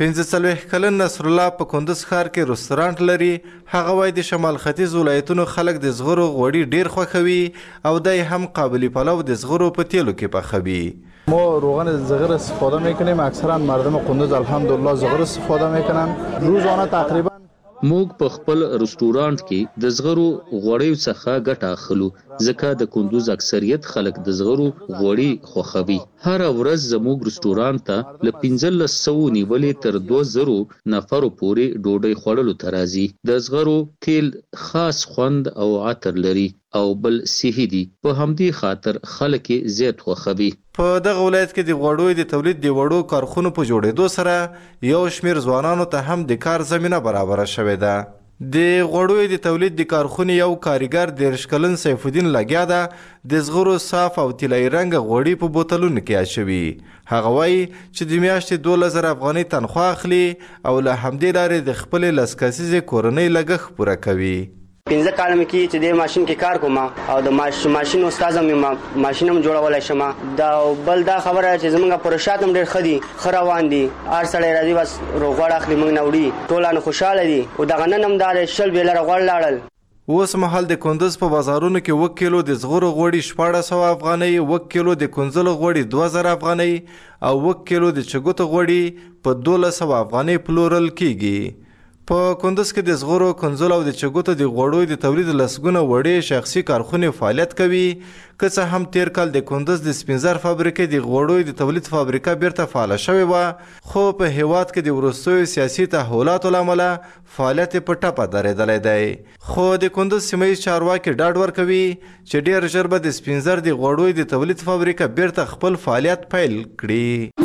45 کلن نصر الله په کندوز ښار کې رستورانت لري. هغه وایي د شمال ختیځ ولایتونو خلک د زغرو غوړي ډیر خوښوي او دای هم قابلی پلو د زغرو په تیلو کې پخوي. ما روغن زغر استفاده میکنیم. اکثرا مردم کندوز الحمدلله زغر استفاده میکنن. روزانه تقریبا موږ په خپل رستورانت کې د زغرو غوړیو څخه ګټه اخلو ځکه د کندوز اکثریت خلک د زغرو غوړي خوښوي. هر ورځ زموږ رستورانت ته له 1500 نیولې تر 2000 نفرو پورې ډوډۍ خوړلو ته راځي. د زغرو تیل خاص خوند او عطر لري او بل صحي دي. په همدې خاطر خلک زیات خوښوي. په دغه ولایت کې د غوړیو د تولید د وړو کارخونو په جوړېدو سره یو شمیر ځوانانو ته هم د کار زمينه برابر شوې ده. د غوړیو د تولید د کارخونې یو کاریګر 13 کلن سیف الدین لګیا ده د زغرو صاف او طلایي رنګ غوړي په بوتلونو کې اچوي. هغه وایي چې د میاشتې 2000 افغانۍ تنخواه اخلي او له همدې لارې د خپلې لسکسیزې کورنۍ لګښت پوره کوي. 15 کال مې کې چې د ماشين کې کار کوم او د ماشين استاد مې ماشين هم جوړولای شم. دا بل دا خبره چې زمونږ پروشات هم ډېر خدي خروان دي. ار سړی راځي بس روغړ اخلي موږ نه وړي ټولانه خوشاله دي او دغه نن هم دا شل بیل روغړ لاړل. اوس مهال د کندوز په بازارونو کې 1 کیلو د زغرو غوړي 1400 افغانۍ، 1 کیلو د کنزلو غوړي 2000 افغانۍ او 1 کیلو د چګوتو غوړي په 1200 افغانۍ پلورل کیږي. په کندوز کې د زغرو، کنزلو او د چګوتو د غوړیو د تولید لسګونه وړې شخصي کارخونې فعالیت کوي. که څه هم تیر کال د کندوز د سپینزر فابریکې د غوړیو د تولید فابریکه بیرته فعاله شوې وه، خو په هیواد کې د وروستیو سیاسي تحولاتو له امله فعالیت په ټپه درېدلی دی. خو د کندوز سیمه ییز چارواکي ډاډ ورکوي چې ډیر ژر به د سپینزر د غوړیو د تولید فابریکه بیرته خپل فعالیت پیل کړي.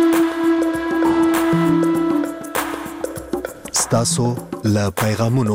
ستاسو له پیغامونو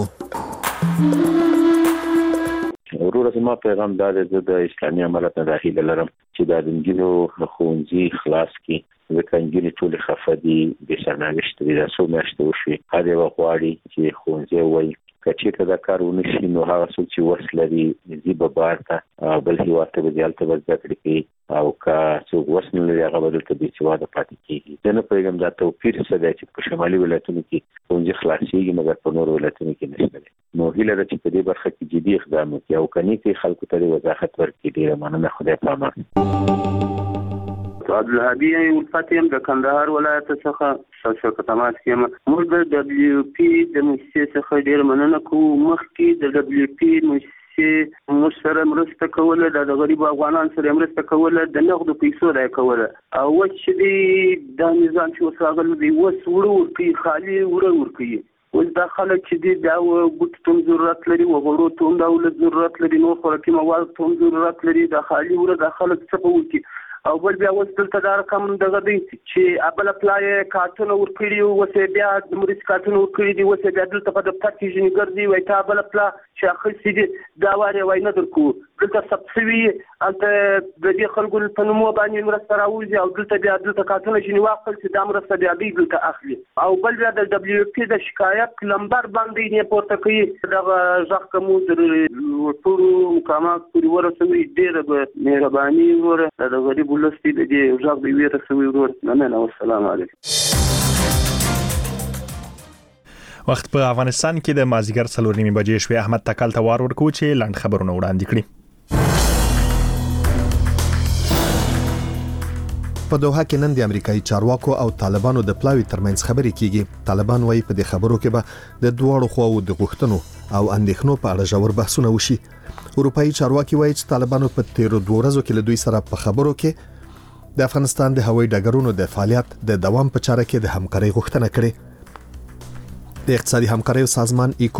ورور زما پیغام دا دی د اسلامي امارت نه داخله لرم چې د انګلیو ښوونځي خلاص کی ځکه انګلیو ټول خفه دي د سرنوشت د رسو میاشتې وشي. هر یو غواړي چې ښوونځي وای کچې ته دا کار ونشي نو هغه څوک چې وس لري زی به بار ته بل هیواد ته به ځالته وځي کړي او که څوک وس نه لري هغه به دلته بې سواده پاتې کېږي. زه نه پوهېږم دا توپیر څه دی چې په شمالي ولایتونو کې ښوونځي خلاصېږي مګر په نورو ولایتونو کې نشته دی. نو هیله ده چې په دې برخه کې جدي اقدام وکړي او که نه کوي خلکو ته وضاحت ورکړي. ډېره مننه. خدای پامان. عبدالهادي الفت یم د کندهار ولایت څخه شوکت تماس یم. موږ د WP د مؤسسې څخه ډېر مننه کوو. مخکې د WP چې موږ سره مرسته کوله د غریب افغانان سره مرسته کوله د نغدو پیسو راي کوله او چې د نظام چې وساغل دی وسوړو کې خالي ورکی اوس دا خلک چې دا ګوت تم ضرورت لري وغړو تم دولت ضرورت لري نو خوراکي مواد تم ضرورت لري د خالي ور د خلک څه په وکی او بل بیا وستل تدار کم دغه دی چې ابل پلای کارتون ورکړي او وسه بیا د مریض کارتون ورکړي دی وسه بیا دلته په د پاتې جن ګرځي وای تا ابل پلا چې اخر سي دا واره وای نه درکو دلته سبسوي انت د دې خلکو په نوم باندې مرسته راوځي او دلته بیا دلته کارتون جن واخل چې دا مرسته بیا دی دلته اخلي او بل بیا د دبليو پی د شکایت لمبر باندې نه پورته کوي دغه ځخ کوم د ټولو مقامات پوری ورسوي ډېر به مهرباني ور د غریب ولستي د دې ځخ به ورسوي ور نه والسلام علیکم. وخت په افغانستان کې د مازیګر 4:30 بجې شوې احمد تکل ته وار ورکو چې لاند خبرونه وړاندې کړي. په دوحه کې نن د امریکایي چارواکو او طالبانو د پلاوي ترمنځ خبرې کیږي. طالبان وايي په دې خبرو کې به د دوړو خواو د غوښتنو او اندېښنو په اړه ژور بحثونه وشي. اروپایي چارواکي وايي چې طالبانو په تیرو 2 ورځو کې له دوی سره په خبرو کې د افغانستان د هوایي ډګرونو د فعالیت د دوام په چاره کې د همکارۍ غوښتنه کړې. د اقتصادي همکاریو سازمان ایکو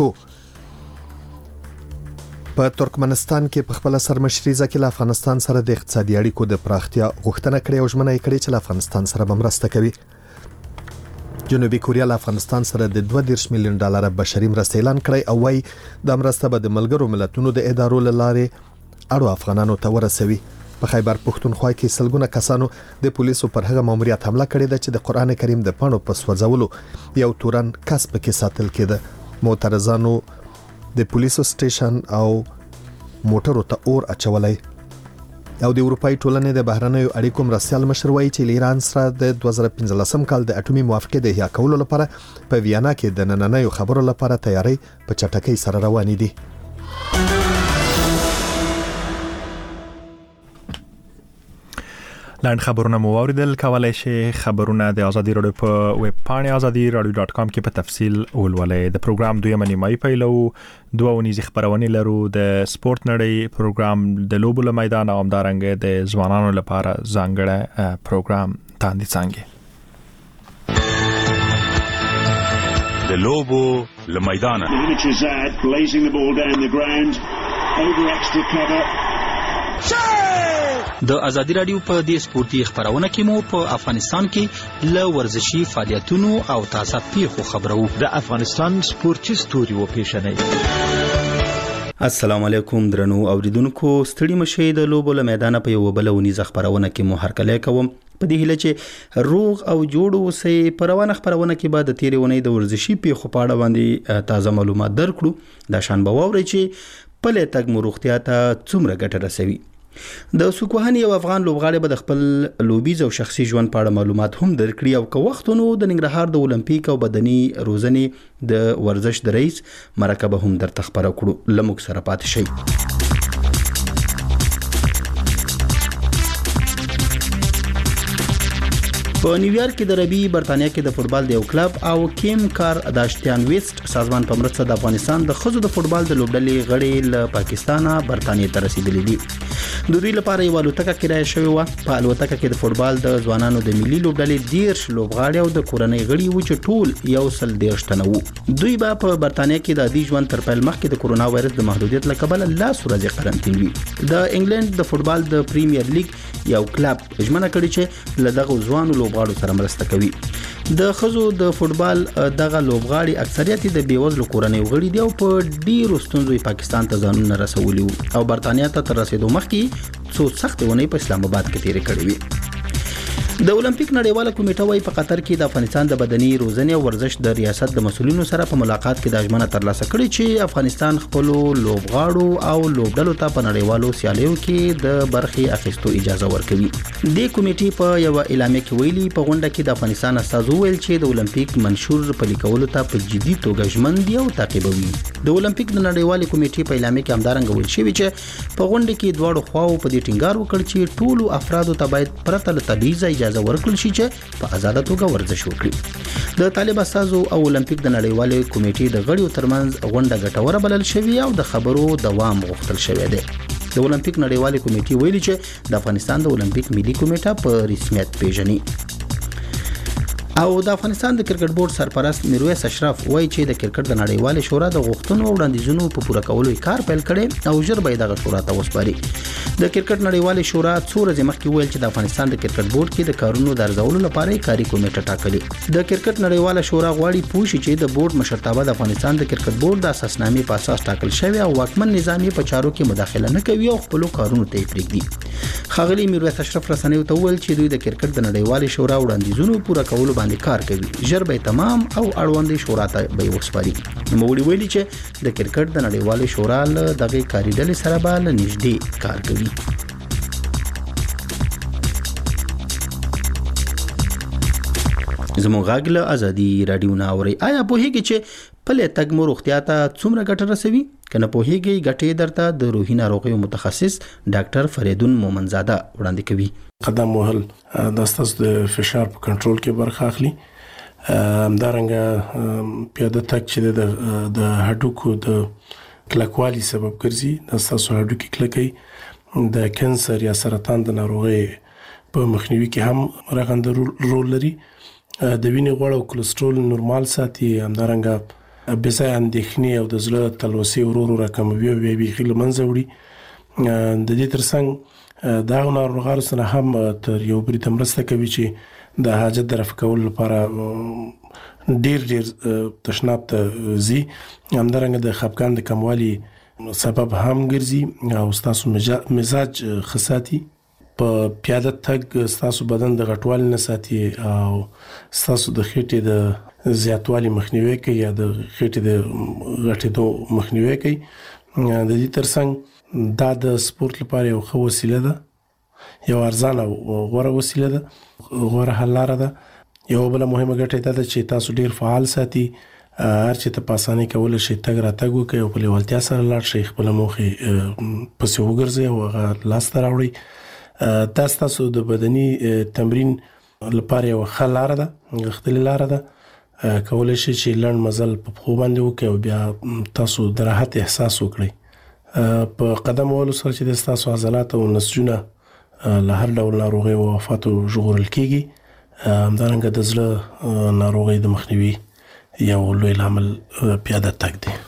په ترکمنستان کې په خپل سرمشريزه کې له افغانستان سره د اقتصادي اړیکو د پراختیا غوښتنه کړې او ژمنه یې کړې چې له افغانستان سره به مرسته کوي. جنوبي کوریا له افغانستان سره د $2 میلیون بشري مرسته اعلان کړې او وايي د مرسته به د ملګرو ملتونو د ادارو لاره اړو افغانانو ته ورسوي. په خیبر پښتونخوا کې سلګونه کسانو د پولیسو پر هغه ماموریت حمله کړې ده چې د قران کریم د پاڼو په سوځولو یو تورن کس پکې ساتل کېده. معترضانو د پولیسو سټیشن او موټرو ته اور اچولای. او د اروپای ټولنې د بهرنیو اړیکو مرستيال مشر وایي چې ایران سره د 2015 کال د اټومي موافقه د احیا کولو لپاره په ویانا کې د نننیو خبرو لپاره تیاری په چټکۍ سره روان دي. لاند خبرونه مو اوریدل. کولای شئ خبرونه د ازادي رادیو په ویب پاڼه azadiradio.com کې په تفصیل ولولئ. د پروګرام دویمه نیمایي پیلو دوه ونیزي خبرونه لرو د سپورت نړۍ پروګرام د لوبو له میدان او همدارنګه د ځوانانو لپاره ځانګړی پروګرام تاندې څنګه د لوبو له میدان د ازادي رادیو په دې سپورتي خبرونه کې مو په افغانستان کې له ورزشي فعالیتونو او تازه پیښو خبرو. د افغانستان سپورتي ستوري و پیښنې. السلام علیکم درنو اوریدونکو، ستړي مشه د لوبو له میدان په یو بل ونیزه خبرونه کې مو هرکلی کوم په دې هیله چې روغ او جوړ اوسئ. په روانه خبرونه کې بعد تیرې ونې د ورزشي پیښو په اړه باندې تازه معلومات درکړو. دا شان به واورئ چې پله تګ مو روغتیا ته څومره ګټه رسوي. د سوکوهاني او افغان لوبغاړي به د خپل لوبیز او شخصي ژوند په اړه معلومات هم درکړي او که وختونو د ننګرهار د اولمپیک او بدني روزنې د ورزش د رئیس مرکه هم درته خبره کړو. لموږ سره پاتې شئ. په نیویارک کې د ربی برتانیا کې د فوتبال د یو کلب او کیم کار داشتیان ویست سازمان په مرسته د افغانستان د خزو د فوتبال د لوبډلې غړي له پاکستانه برتانیا ته رسیدلي دي. د دوی لپاره یو الوتکه کرایه شوې و. په الوتکه کې د فوتبال د ځوانانو د ملي لوبډلې 10 لوبغاړي او د کورنۍ غړي و چې ټول یو سل 10 تنه وو. دوی به په برتانیا کې د عادي ژوند تر پیل مخکې د کورونا وایرس د محدودیت له کبله لاس ورځې قرنطین وي. د انګلند د فوتبال د پریمیر لیګ یو کلب ژمنه کړې چې له دغه ځوانو لوبغاړو سره مرسته کوي. د خزو د فوتبال دغه لوبغاړي اکثریت د بیوزلو کورنۍ غړي دي او په ډیرو ستونزو پاکستان ته ځانونه رسولي او برتانیا ته تر رسیدو مخکې څو سختونه په اسلام آباد کې تیرې کړې وي. د اولمپیک نړیواله کمیټه وايي په قطر کې د افغانستان د بدني روزنې او ورزش د ریاست د مسولینو سره په ملاقات کې د ژمنه ترلاسه کړې چې افغانستان خپل لوبغاړو او لوبډلو ته په نړیوالو سیالیو کې د برخې اخیستو اجازه ورکوي. د کمیټې په یو اعلامیه کې ویلي په غونډه کې د افغانستان استازو ویل چې د اولمپیک منشور پلي کولو ته په جدي توګه ژمن دي او تعقیبوي. د اولمپیک د نړیوالې کمیټې په اعلامیه کې همدارنګه ویل شوی چې په غونډه کې دواړو خواو په دې ټینګار وکړ چې ټولو افرادو ته باید پرته له تبعیض اجازه ورکړل شي چې په آزاده توګه ورزش وکړي. د طالب اساسو او اولمپیک د نړیوالې کمیټې د غړیو ترمنځ غونډه ګټوره بلل شوې او د خبرو دوام غوښتل شوی دی. د اولمپیک نړیوالې کمیټې ویلي چې د افغانستان د اولمپیک ملي کمیټه په رسمیت پیژني. او د افغانستان د کرکټ بورډ سرپرست میرویس اشرف وایي چې د کرکټ د نړیوالې شورا د غوښتنو او وړاندیزونو په پوره کولو کار پیل کړي او ژر به دغه شورا ته وسپاري. د کرکټ نړیوالې شورا څو ورځې مخکې ویل چې د افغانستان د کرکټ بورډ کې د کارونو د ارزولو لپاره کاري کمیټه ټاکلې. د کرکټ نړیواله شورا غواړي پوه شي چې د بورډ مشرتابه د افغانستان د کرکټ بورډ د اساسنامې په اساس ټاکل شوی او واکمن نظام په چارو کې مداخله نه کوي او خپل کارونو ته پرېږدي. ښاغلي میرویس اشرف رسنیو ته ویل چې دوی د کرکټ د نړیوالې شورا وړاندیزونو پوره کولو باندې کار کوي. ژر به تمام او اړوندې شورا ته به وسپاري. نوموړي ویلي چې د کرکټ د نړیوالې شورا له دغه کاري ډلې سره به له نږدې کار کوي. زموږ غږ له ازادي رادیو نه اوري. آیا پوهیږئ چې پلی تګ مو روغتیا ته څومره ګټه رسوي؟ کنه پوهیږئ ګټې درته د روحي ناروغیو متخصص ډاکټر فریدون مومنزاده وړاندې کوي. قدم وهل د ستاسو د فشار په کنټرول کې برخه اخلي. همدارنګه پیاده تګ چې د هډوکو د کلکوالي سبب ګرځي، د ستاسو هډوکي کلکوي، د کانسر یا سرطان د ناروغۍ په مخنیوي کې هم رغنده رول لري. د وینې غوړ او کلسترول نورمال ساتي. همدارنګه بېځایه اندېښنې او د زړه تلوسې ورو ورو راکموي او بیا بیخي له منځه وړي. د دې ترڅنګ د هغو ناروغانو سره هم تر یو برید مرسته کوي چې د حاجت د رفع کولو لپاره ډیر تشناب ته ځي. همدارنګه د خپګان د کموالي سبب هم ګرځي او ستاسو مزاج ښه ساتي. په پیاده تګ ستاسو بدن د غټوالي نه ساتي او ستاسو د خېټې د زیاتوالي مخنیوي کوي یا د خېټې د غټېدو مخنیوي کوي. د دې ترڅنګ دا د سپورت لپاره یو ښه وسیله ده، یو ارزانه او غوره وسیله ده، غوره حل لاره ده. یو بل مهمه ګټه دا ده چې تاسو ډیر فعال ساتي. هر چې ته په اسانۍ کولای شئ تګ راتګ وکړئ او په لیوالتیا سره لاړ شئ، خپل موخې پسې وګرځئ او هغه لاسته راوړئ. دا ستاسو د بدني تمرین لپاره یو ښه لاره ده، غښتلې لاره ده. کولای شئ چې لنډ مزل په پښو باندې وکړئ او بیا تاسو د راحت احساس وکړئ. په قدم وهلو سره چې د ستاسو عضلات او نسجونه له هر ډول ناروغۍ او آفاتو ژغورل کېږي. همدارنګه د زړه ناروغۍ د مخنیوي یو لوی لامل پیاده تګ دی.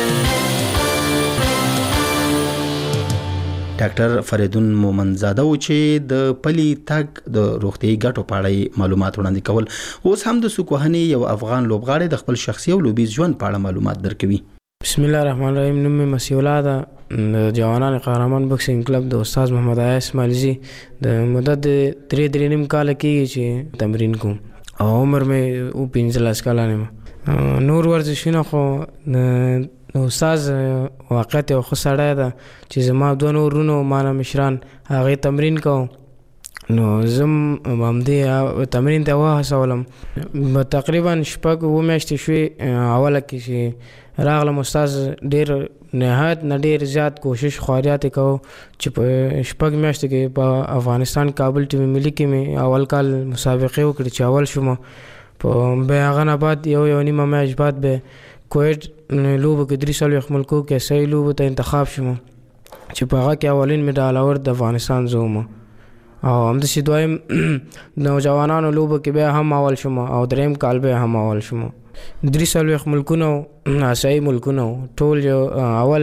ډاکټر فریدون مومنزاده و چې د پلی تګ د روغتیايي ګټو په اړه معلومات وړاندې کول. اوس هم د سوکوهنې یو افغان لوبغاړی د خپل شخصي او لوبیز ژوند په اړه معلومات درکوي. بسم الله الرحمن الرحیم. نوم مې مسیح الله ده. د جوانان قهرمان بکسینګ کلب د استاد محمد آیا اسماعیلزی د مدت 3.5 کال کېږي چې تمرین کوم او عمر مې 15 کلن. نور ورزشونه خو د استاد واقعیت یو ښه سړی ده چې زما 2 نور ورونه مانه مشران هغې تمرین کوم، نو زم همدې تمرین ته وهڅولم. تقریبا 6 میاشتې شوې اوله کې چې راغلم. استاد ډېر نهایت نه ډېر زیات کوشش خواریات یې کوو چې په 6 میاشتو کې په افغانستان کابل ټیم ملي کې مې اول کال مسابقې وکړې چې اول شوم. په بیا هغه نه بعد یو نیمه میاشت بعد به کویټ لوبو کې 3 ملکو کې صحیح لوبو ته انتخاب شوم چې په هغه کې اولین میډال د افغانستان زوم او همداسې دویم نوجوانانو لوبو کې بیا هم اول شوم او دریم کال بیا هم اول شوم. 3 ملکونه آسیایي ملکونه ټول یو اول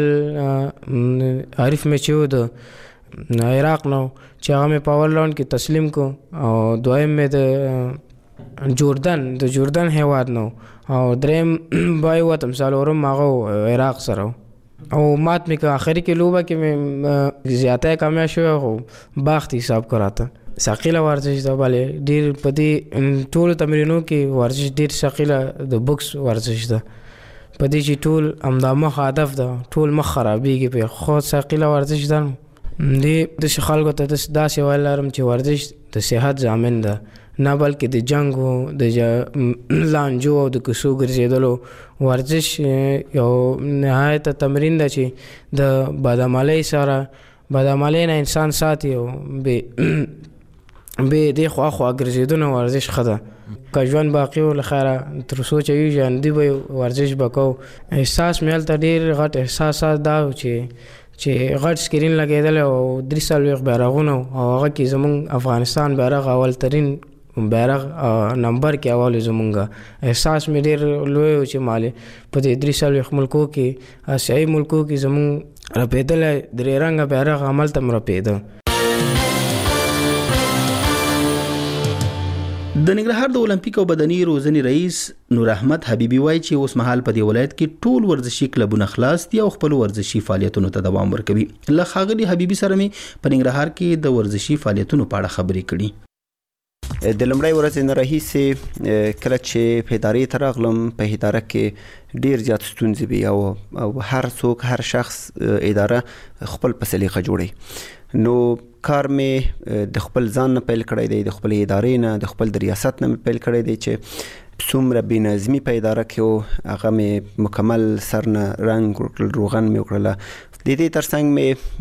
عارف مې چې د عراق نو چې هغه مې په اول راوند کې تسلیم کو او دویم مې د جوردن هیواد نو او دریم بای وتم څلورم هغه عراق سره او مات مې که آخري کې لوبه کې مې زیاته کامیاب شوی خو باخت حساب کراته. ثقیله ورزش ده بلې ډېر په دې ټولو تمرینو کې ورزش ډېر ثقیله د بوکس ورزش ده په دې چې ټول همدا مخ هدف ده، ټول مخ خرابېږي په خو ثقیله ورزش ده. دې داسې خلکو ته داسې ویل لرم چې ورزش د صحت ضامن ده، نه بلکې د جنګ او د لانجو او د کوڅو ګرځېدلو. ورزش یو نهایت تمرین ده چې د بدعملۍ سره بدعملۍ نه انسان ساتي او به د خوا خوا ګرځېدونه ورزش خده که ژوند باقي و لخيره تر څو چې وي ژوند دی به ورزش وکاو. احساس مې هلته ډېر غټ احساسات دا چې غټ سکرین لګېدلی او 3 بیرغونه او هغه کې زمونږ افغانستان بیرغ اول ترین بیرغ نمبر کې اول زمونږ احساس مې ډېر لوی و چې مالې په دې 3 ملکو کې آسیایي ملکو کې زمونږ رپېدلی درې رنګه بیرغ هملته م رپېده. د ننګرهار د اولمپیک او بدني روزنې رئیس نور احمد حبیبي وایي چې اوس مهال په دې ولایت کې ټول ورزشي کلبونه خلاص دي او خپل ورزشي فعالیتونو ته دوام ورکوي. له ښاغلي حبیبي سره مې په ننګرهار کې د ورزشي فعالیتونو په اړه خبرې کړي. د لومړۍ ورځې نه راهیسې کله چې په ادارې ته راغلم په اداره کې ډېر زیات ستونزې وي او هر څوک هر شخص اداره خپل په سلیقه جوړوي. نو کار مې د خپل ځان نه پیل کړی دی، د خپل ادارې نه، د خپل د ریاست نه پیل کړی دی چې څومره بې نظمي په اداره کې و هغه مې مکمل سر نه رنګ وکړل، روغن مې وکړله. د دې ترڅنګ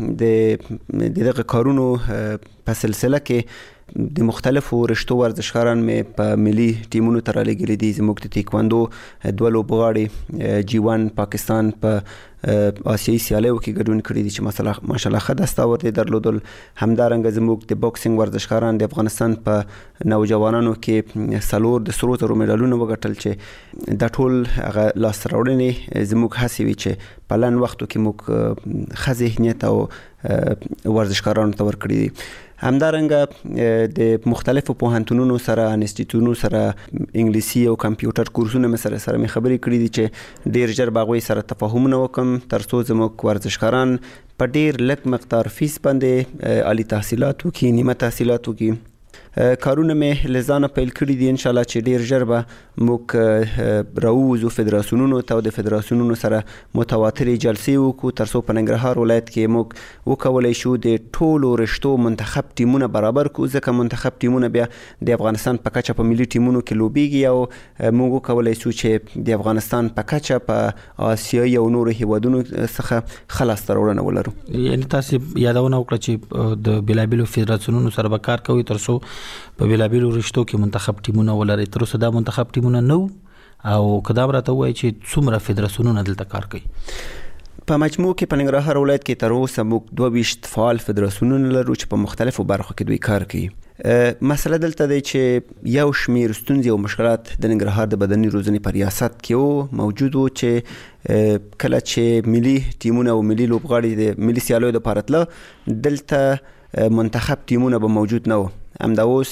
مې د دغه کارونو په سلسله کې د مختلفو رشتو ورزشکاران مې په ملي ټیمونو ته رالېږلي دي. زموږ د تیکواندو 2 لوبغاړي G1 پاکستان په آسیایي سیالیو کې ګډون کړي دي چې ماشاءالله ښه دستاورد یې درلودل. همدارنګه زموږ د بوکسینګ ورزشکاران د افغانستان په نوجوانانو کې 4 د سرو زرو میډالونه وګټل چې دا ټول هغه لاسته راوړنې زموږ هڅې وي چې په لنډ وختو کې موږ ښه ذهنیت او ورزشکارانو ته ورکړي دي. همدارنګه د مختلفو پوهنتونونو سره، انسټیټیوټونو سره انګلیسي او کمپیوټر کورسونه مې سره مې خبرې کړې دي چې ډېر ژر به هغوی سره تفاهمونه وکړم ترڅو زموږ ورزشکاران په ډېر لږ مقدار فیس باندې عالی تحصیلات وکړي، نیمه تحصیلات وکړي. کارونه مې له ځانه پیل کړي دي. انشاءالله چې ډېر ژر به موږ راووځو فدراسیونونو ته او د فدراسیونونو سره متواترې جلسې وکړو ترڅو په ننګرهار ولایت کې موږ وکولی شو د ټولو رشتو منتخب ټیمونه برابر کړو، ځکه منتخب ټیمونه بیا د افغانستان په کچه په ملي ټیمونو کې لوبیږي او موږ وکولی شو چې د افغانستان په کچه په آسیایي او نورو هیوادونو څخه ښه لاسته راوړنه ولرو. یعنې تاسې یادونه وکړه چې د بېلابېلو فدراسیونونو سره به کار کوئ ترڅو په بېلابېلو رشتو کې منتخب ټیمونه ولرئ. تر اوسه دا منتخب ټیمونه نه او که دا راته ووایي چې څومره فدراسیونونه دلته کار کوي؟ په مجموع کې په ننګرهار ولایت کې تر اوسه موږ 22 فعال فدراسیونونه لرو چې په مختلفو برخو کې دوی کار کوي. مسله دلته دی چې یو شمیر ستونزې او مشکلات د ننګرهار د بدني روزنې په ریاست کې موجود و چې کله چې ملي ټیمونه او ملي لوبغاړي د ملي سیالیو دپاره تله دلته منتخب ټیمونه به موجود نه و. همدا اوس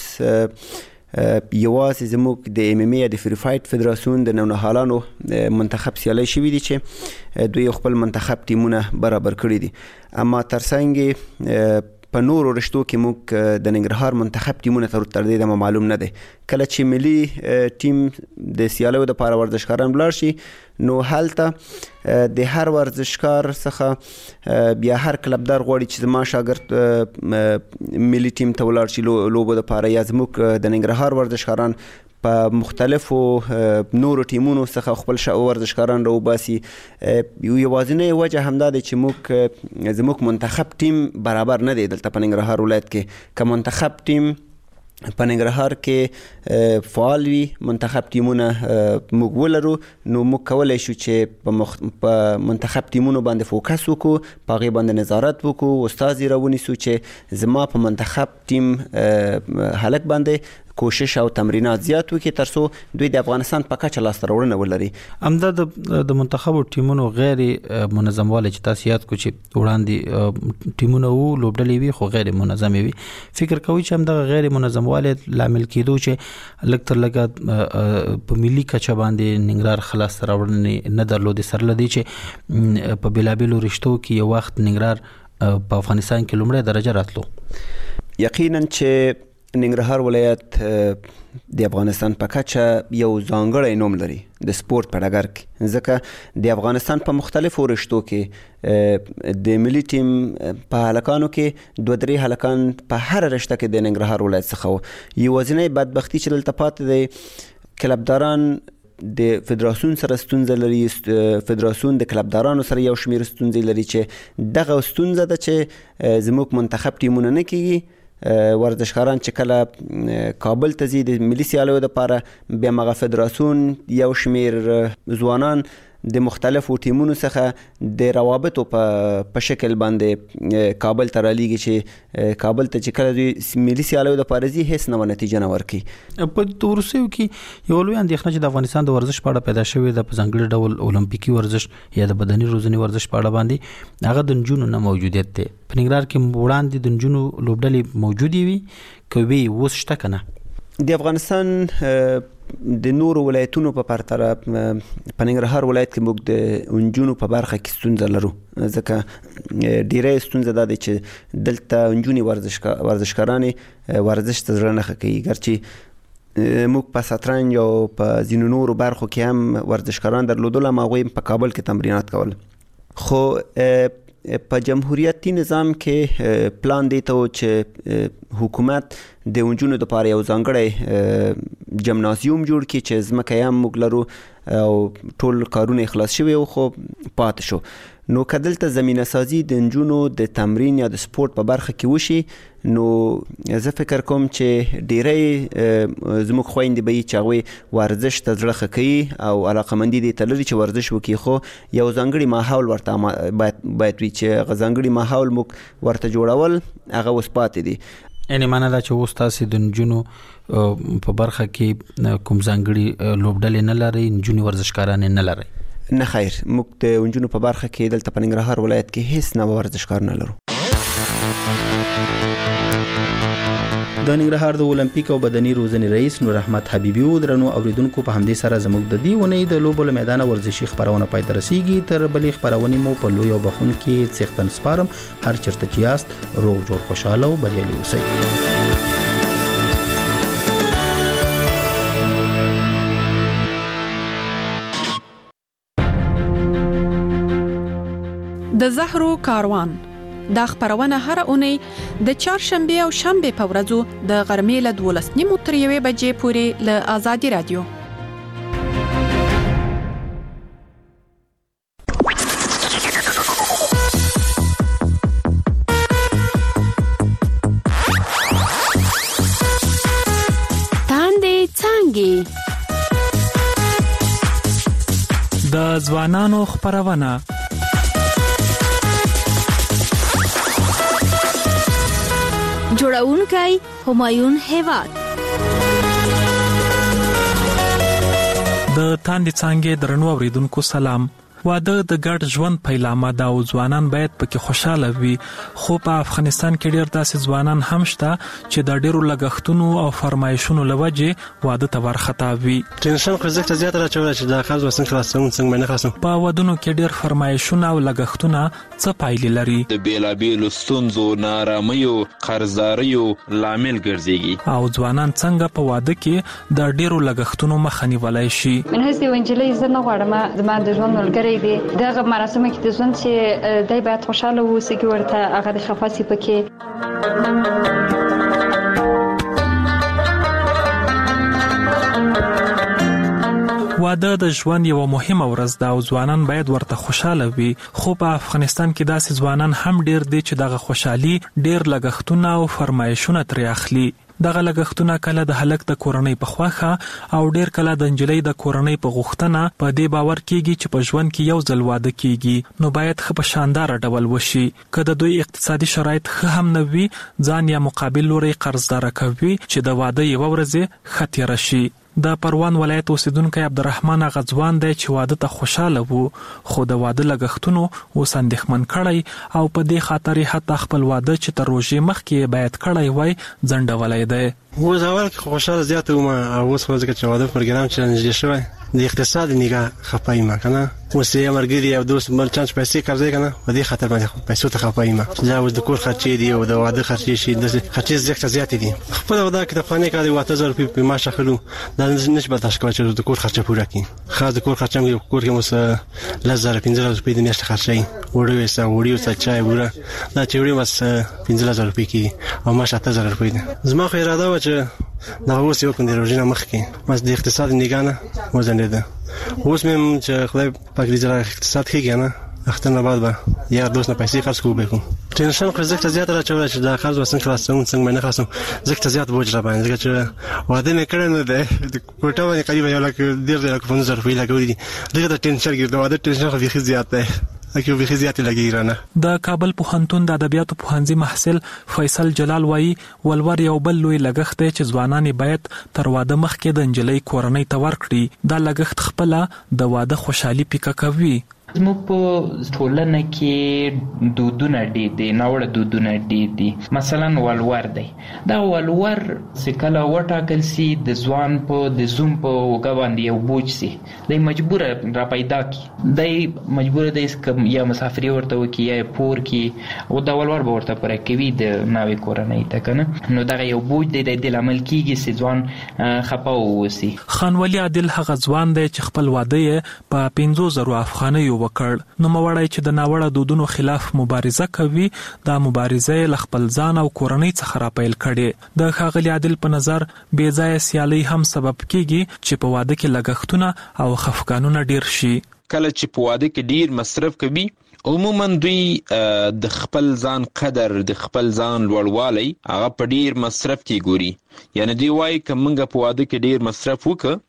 یوازې زموږ د MMA یا د فری فایټ فدراسیون د نونهالانو منتخب سیالۍ شوي دي چې دوی خپل منتخب ټیمونه برابر کړي دي. اما ترڅنګ په نورو رشتو کې موږ د ننګرهار منتخب ټیمونه تر دې دمه معلوم نه دی. کله چې ملي ټیم د سیالیو دپاره ورزشکاران ولاړ شي نو هلته د هر ورزشکار څخه بیا هر کلبدار غواړي چې زما شاګرد ملي ټیم ته ولاړ شي لوبو دپاره، یا زموږ د ننګرهار ورزشکاران په مختلفو نورو ټیمونو څخه خپل ورزشکاران راوباسي. یوازینۍ وجه همدا دی چې زموږ منتخب ټیم برابر نه دی دلته په ننګرهار ولایت کې. که منتخب ټیم په ننګرهار کې فعال وي، منتخب ټیمونه موږ ولرو، نو موږ کولی شو چې په منتخب ټیمونو باندې فوکس وکړو، په هغې باندې نظارت وکړو، استازي راونیسو چې زما په منتخب ټیم هلک باندې کوشش او تمرینات زیات وکړي ترڅو دوی د افغانستان په کچه لاسته راوړنه ولري. همدا د منتخبو ټیمونو غیر منظم والی چې تاسو یاد کړو چې وړاندې ټیمونه وو لوبډلې وي خو غیر منظمې وي، فکر کوئ چې همدغه غیر منظم والی لامل کېدو چې لږ تر لږه په ملي کچه باندې ننګرهار ښه لاسته راوړنې نه درلودې، سره له دې چې په بېلابېلو رشتو کې یو وخت ننګرهار په افغانستان کې لومړی درجه راتلو؟ یقینا چې ننګرهار ولایت د افغانستان په کچه یو ځانګړی نوم لري د سپورت په ډګر کې، ځکه د افغانستان په مختلفو رشتو کې د ملي ټیم په هلکانو کې 2-3 هلکان په هر رشته کې د ننګرهار ولایت څخه و. یوازینۍ بدبختي چې دلته پاتې دی کلبداران د فدراسیون سره ستونزه لري، فدراسیون د کلبدارانو سره یو شمیر ستونزې لري چې دغه ستونزه ده چې زموږ منتخب ټیمونه نه کیږي ورزشکاران چې کله کابل ته ځي د ملي سیالیو لپاره، بیا مغه فدراسیون یو شمیر ځوانان د مختلفو ټیمونو څخه د روابطو په شکل باندې کابل ته رالیږي چې کابل ته چې کله دوی ملي سیالیو لپاره ځي هیڅ نوې نتیجه نه ورکوي. په وروستیو کې یو لوی اندېښنه چې د افغانستان د ورزش په اړه پیدا شوې ده په ځانګړي ډول اولمپیکي ورزش یا د بدني روزنې ورزش په اړه باندې هغه د نجونو نه موجودیت دی. په ننګرهار کې وړاندې د نجونو لوبډلې موجودې وي که وي اوس شته که نه؟ د افغانستان د نورو ولایتونو په پرتله په ننګرهار ولایت کې موږ د نجونو په برخه کې ستونزه لرو، ځکه ډیره ستونزه ده چې دلته نجونې ورزشکارانې ورزش ته زړه نه ښه کوي. ګرچې موږ په شطرنج او په ځینو نورو برخو کې هم ورزشکاران درلودل، هم هغوی په کابل کې تمرینات کول، خو په جمهوریتي نظام کې پلان دی ته چې حکومت د نجونو لپاره یو ځانګړی جمنازیوم جوړ کړي چې ځمکه یې هم موږ لرو او ټول کارونه خلاص شوي خو پاتې شو. نو که دلته زمینه سازي د نجونو د تمرین یا د سپورت په برخه کې وشي، نو زه فکر کوم چې ډیری زموږ خویندې به چې هغوی ورزش ته زړه ښه کوي او علاقمندي دې ته لري چې ورزش وکړي، خو یو ځانګړي ماحول ورته باید وي چې هغه ځانګړي ماحول موږ ورته جوړول هغه اوس پاتې دي. یعنې معنی دا چې اوس تاسې د نجونو په برخه کې کوم ځانګړي لوبډلې نه لرئ، نجونې ورزشکارانې نه لرئ؟ نه خیر، موږ د نجونو په برخه کې دلته په ننګرهار ولایت کې هیڅ نوی ورزشکار نه لرو. د ننګرهار د اولمپیک او بدني روزنې رئیس نور احمد حبیبي و درنو اوریدونکو په همدې سره زموږ د دې ونې د لوبو له میدان ورزشي خبرونه پای ته رسیږي. تر بلې خبرونې مو په لوی او بخونکي څښتن سپارم. هر چیرته چې یاست روغ جوړ خوشاله او بریالي اوسئ. د زهرو کاروان دا خبرونه هر اونۍ د چهارشنبه او شنبه په ورځو د غرمې له 12:30 تر 1 بجې پورې له آزادي رادیو. تاندې څنګه د ځوانانو خبرونه جوړونکی همایون هیواد. د تاندې څانګې درنو اوریدونکو سلام. واده د ګډ ژوند پیلامه ده او ځوانان باید پکې خوشاله وي، خو په افغانستان کې ډېر داسې ځوانان هم شته چې د ډېرو لګښتونو او فرمایشونو له وجې واده ته ورخطا وي. ټینشن خو زیات راچوي چې دا خرڅ وسنګ خلاصون څنګه نه خلاصون. په ودونو کې ډېر فرمایشونه او لګښتونه څه پایلې لري؟ د بیلابیلو ستونزو، نارامیو، قرضداریو لامل ګرځيږي. او ځوانان څنګه په واده کې د ډېرو لګښتونو مخه نیولای شي؟ من هسه ونجلې زه نه غواړم زما د ژوند ملګری دی دغه مراسم کې د ژوند چې دای باید خوشاله اوسي کې ورته هغه د خفاسي پکې. واده د ژوند یو مهمه ورځ ده او ځوانان باید ورته خوشاله وي، خو په افغانستان کې داسې ځوانان هم ډیر دي چې دغه خوشحالي ډیر لګښتونه او فرمایشونه ترې اخلي. دغه لګښتونه کله د هلک د کورنۍ په خواخه او ډیر کله د نجلۍ د کورنۍ په غوښتنه په دې باور کیږي چې په ژوند کې یو ځل واده کیږي، نو باید ښه په شاندار ډول وشي. که د دوی اقتصادي شرایط ښه هم نه وي، ځان یا مقابل لوري قرضدار کوي چې د واده یو ورځ ښه تیر شي. د پروان ولایت اوسیدونکی عبدالرحمن غزوان دی چې واده ته خوشاله وو، خو د واده لګښتونو اوس اندېښمن کړی او په دې خاطر حتی خپل واده چې تر روژې مخکې باید کړی وای ځنډولی دی. اوس اول کې خوشاله زیات وم او اوس خو ځکه چې واده پروګرام چې نږدې شوی د اقتصاد نگاه خپایم کنه، اوس یې مرګري او دوست بل چانس پیسې قرضې کنه په دې خاطر باندې پیسو ته خپایم. دا اوس د کور خرچې دی او د واده خرچې شي، د خرچې زیات دي. خپل واده کې د خانه کاري 8000 روپۍ په معاش اخلو، دا نشي برداشت کولای چې د کور خرچه پوره کړي. خاص د کور خرچه مې کور کې اوس 1500 روپۍ د میاشتې خرچې وړي او چای وره دا چې وړي بس 15000 روپۍ کې او معاش 8000 روپۍ ده. زما خو اراده و چې دا اوس یو کوم د روزنه مخ کې بس د اقتصاد نگاه نه وزنده. اوس مې چې خدای پاک دې زړه اقتصاد کې کنه اختر نه بعد به یا دوست نه پیسې خرڅ کوو. ټینشن خو زه زیات راچول چې دا قرض وسن خلاصوم څنګه نه خلاصوم زه زیات بوج را باندې چې واده نه کړم نو د کوټه باندې قریب یو لک 1.5 روپۍ لګولې دي دا ټینشن کې دا واده ټینشن خو بيخي زیات دی اکه بيخي زیات لګی رانه. د کابل پوهنتون د ادبیاتو پوهنځي محصل فیصل جلال وایي ولور یو بل لوی لګښت دی چې ځوانان باید تر واده مخکې د انجلۍ کورنۍ ته ورکړي. دا لګښت خپل د واده خوشحالي پیکه کوي. زموږ په ټولنه کې دودونه ډېر دي، ناوړه دودونه ډېر دي. مثلا ولور دی، دا ولور چې کله وټاکل سي د ځوان په د زوم په اوږه باندې یو بوج سي، دی مجبوره را پیدا کی، دی مجبوره دی یا مسافري ورته وکړي یا پور کړي او دا ولور به ورته پوره کوي د ناوې کورنۍ ته که نه، نو دغه یو بوج دی د دې لامل کېږي چې ځوان خفه واوسي. خان ولي عادل هغه ځوان دی چې خپل واده یې په 50,000 افغانیو وکړ. نو موړی چې د ناوړه دودونو خلاف مبارزه کوي، دا مبارزه له خپل ځان او کورنۍ څخه راپیل کړي. د ښاغلي عادل په نظر بې ځایه سیالي هم سبب کیږي چې په واده کې لګښتونه او خفګانونه ډیر شي. کله چې په واده کې ډیر مصرف کوي عموما دوی د خپل ځان قدر، د خپل ځان لوړوالی هغه په ډیر مصرف کې ګوري. یعنی دوی وایي که موږ په واده کې ډیر مصرف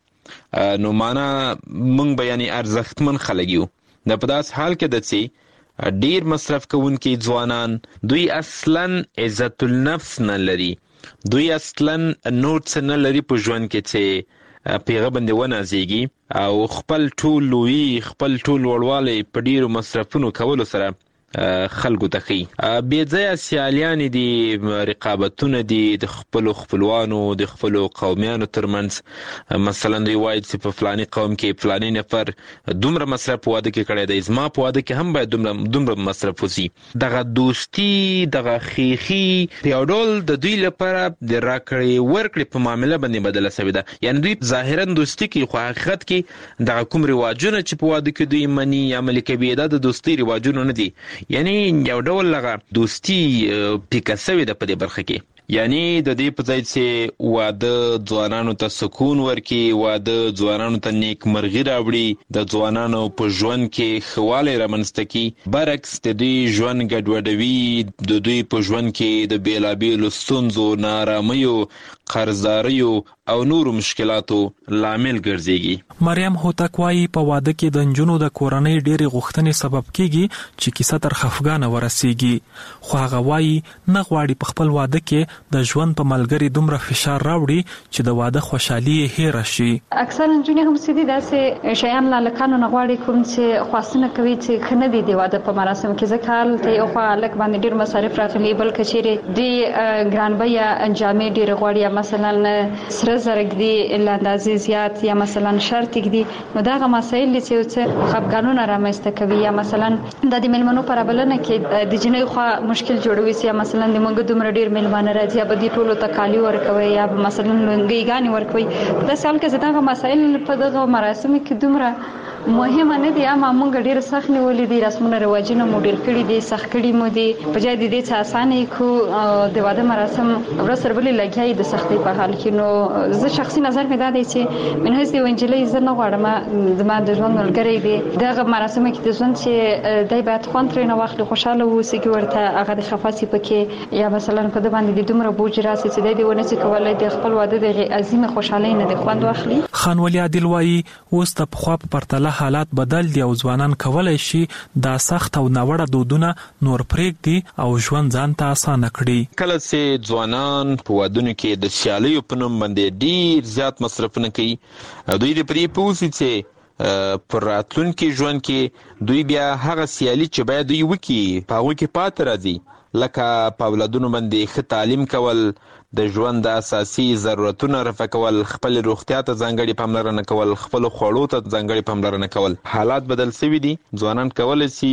وکړو نو معنا موږ به یعنی ارزښتمن خلک یو. د په داس حال کې د چې ډیر مصرف کوونکي ځوانان دوی اصلا عزت النفس نه لري، دوی اصلا نور څه نه لري په ژوند کې چې پیغه باندې ونازيږي او خپل ټول لوی خپل ټول وړوالی په ډیرو مصرفونو کولو سره خلکو ته خي. بې ځایه سیالیان دي، رقابتونه دي د خپلو خپلوانو د خپلو قومیانو ترمنځ. مثلا دوی وایي چې په فلاني قوم کې فلاني نفر دومره مصرف په واده کې کړی دی، زما په واده کې هم باید دومره مصرف وسي. دغه دوستي، دغه خیخي په یو ډول د دوی لپاره د راکړې ورکړې په معامله باندې بدله شوې ده. یعنی دوی ظاهرا دوستي کوي خو حقیقت کې دغه کوم رواجونه چې په واده کې دوی مني عملي کوي دا د دوستي رواجونه نه دي. یعنی یو ډول لغه دوستی پیکه سوی ده په دې برخه کې. یعنی د دې په ځای چې واده ځوانانو ته سکون ورکړي، واده ځوانانو ته نیکمرغي راوړي، د ځوانانو په ژوند کې ښه والی رامنځته کړي، برعکس د دوی ژوند ګډوډوي، د دوی په ژوند کې د بېلابېلو ستونزو، نااراميو، قرضداریو او نورو مشکلاتو لامل ګرځيږي. مریم هوتک وایي په واده کې د نجونو د کورنۍ ډېرې غوښتنې سبب کیږي چې کیسه تر خفګانه ورسیږي. خو هغه وایي نه غواړي په خپل واده کې د ژوند په ملګری دومره فشار راوړي چې د واده خوشحالي یې هېره شي. اکثر نجونې هم سدي داسې شیان لکانو نه غواړي کوم چې خاصونه کوي چې خنه دي د واده په مراسم کې ځکه ته یو خو لک باندې ډېر مصارف راغلي، بلکې چیرې د ګرانبیا انجامې ډېر غواړي، مثلا سره زرګ دي لاندازې زیات یا مثلا شرط دي، نو دا مسایل چې خفګانونه رامنځته کوي. یا مثلا د میلمنو پر بلنه کې د جنۍ خو مشکل جوړوي، یا مثلا د موږ دومره ډیر میلمانه راځي یا به دي ټولو تکالی ورکوي یا مثلا لنګي غاني ورکوي. دا سال کې ځداغه مسایل په دغه مراسم کې دومره مهمه نه دي، اما موږ ډیر سخت نیولې دي، رسمونه رواجونه مو ډیر کړی دي، سخت کړی مو دي، په ځای دي چې اسانه کو د واده مراسم ورسره بلې لګیای د سختۍ په حال کې. نو زه شخصي نظر مې دا دی چې من هڅه وینجلې زه نه غواړم زما د ژوند ملګری دی دغه مراسم کې د ژوند چې دای باید خوند ترې نه واخلي، خوشاله اوسي کې ورته هغه د خفاسي پکې یا مثلا په د باندې د دومره بوج راسي چې د ونه چې کولای د خپل واده د عظیمه خوشحالي نه د خوند واخلي. خان ولي عادل وایي اوس د خوا په پرتله حالات بدل دي او ځوانان کولای شي دا سخت او ناوړه دودونه نور پرېږدي او ژوند ځان ته اسانه کړي. کله چې ځوانان په ودونو کې د سیالیو په نوم باندې ډیر زیات مصرفونه کوي، دوی د پرې پوسي چې پر راتلونکي ژوند کې دوی بیا هغه سیالي چې باید دوی وکړي په هغه کې پاتې راځي، لکه په اولادونو باندې ښه تعلیم کول، د ژوند د اساسي ضرورتونو رفع کول، خپل روغتیا ته ځانګړې پاملرنه کول، خپل خوړو ته ځانګړې پاملرنه کول. حالات بدل شوي دي، ځوانان کولی شي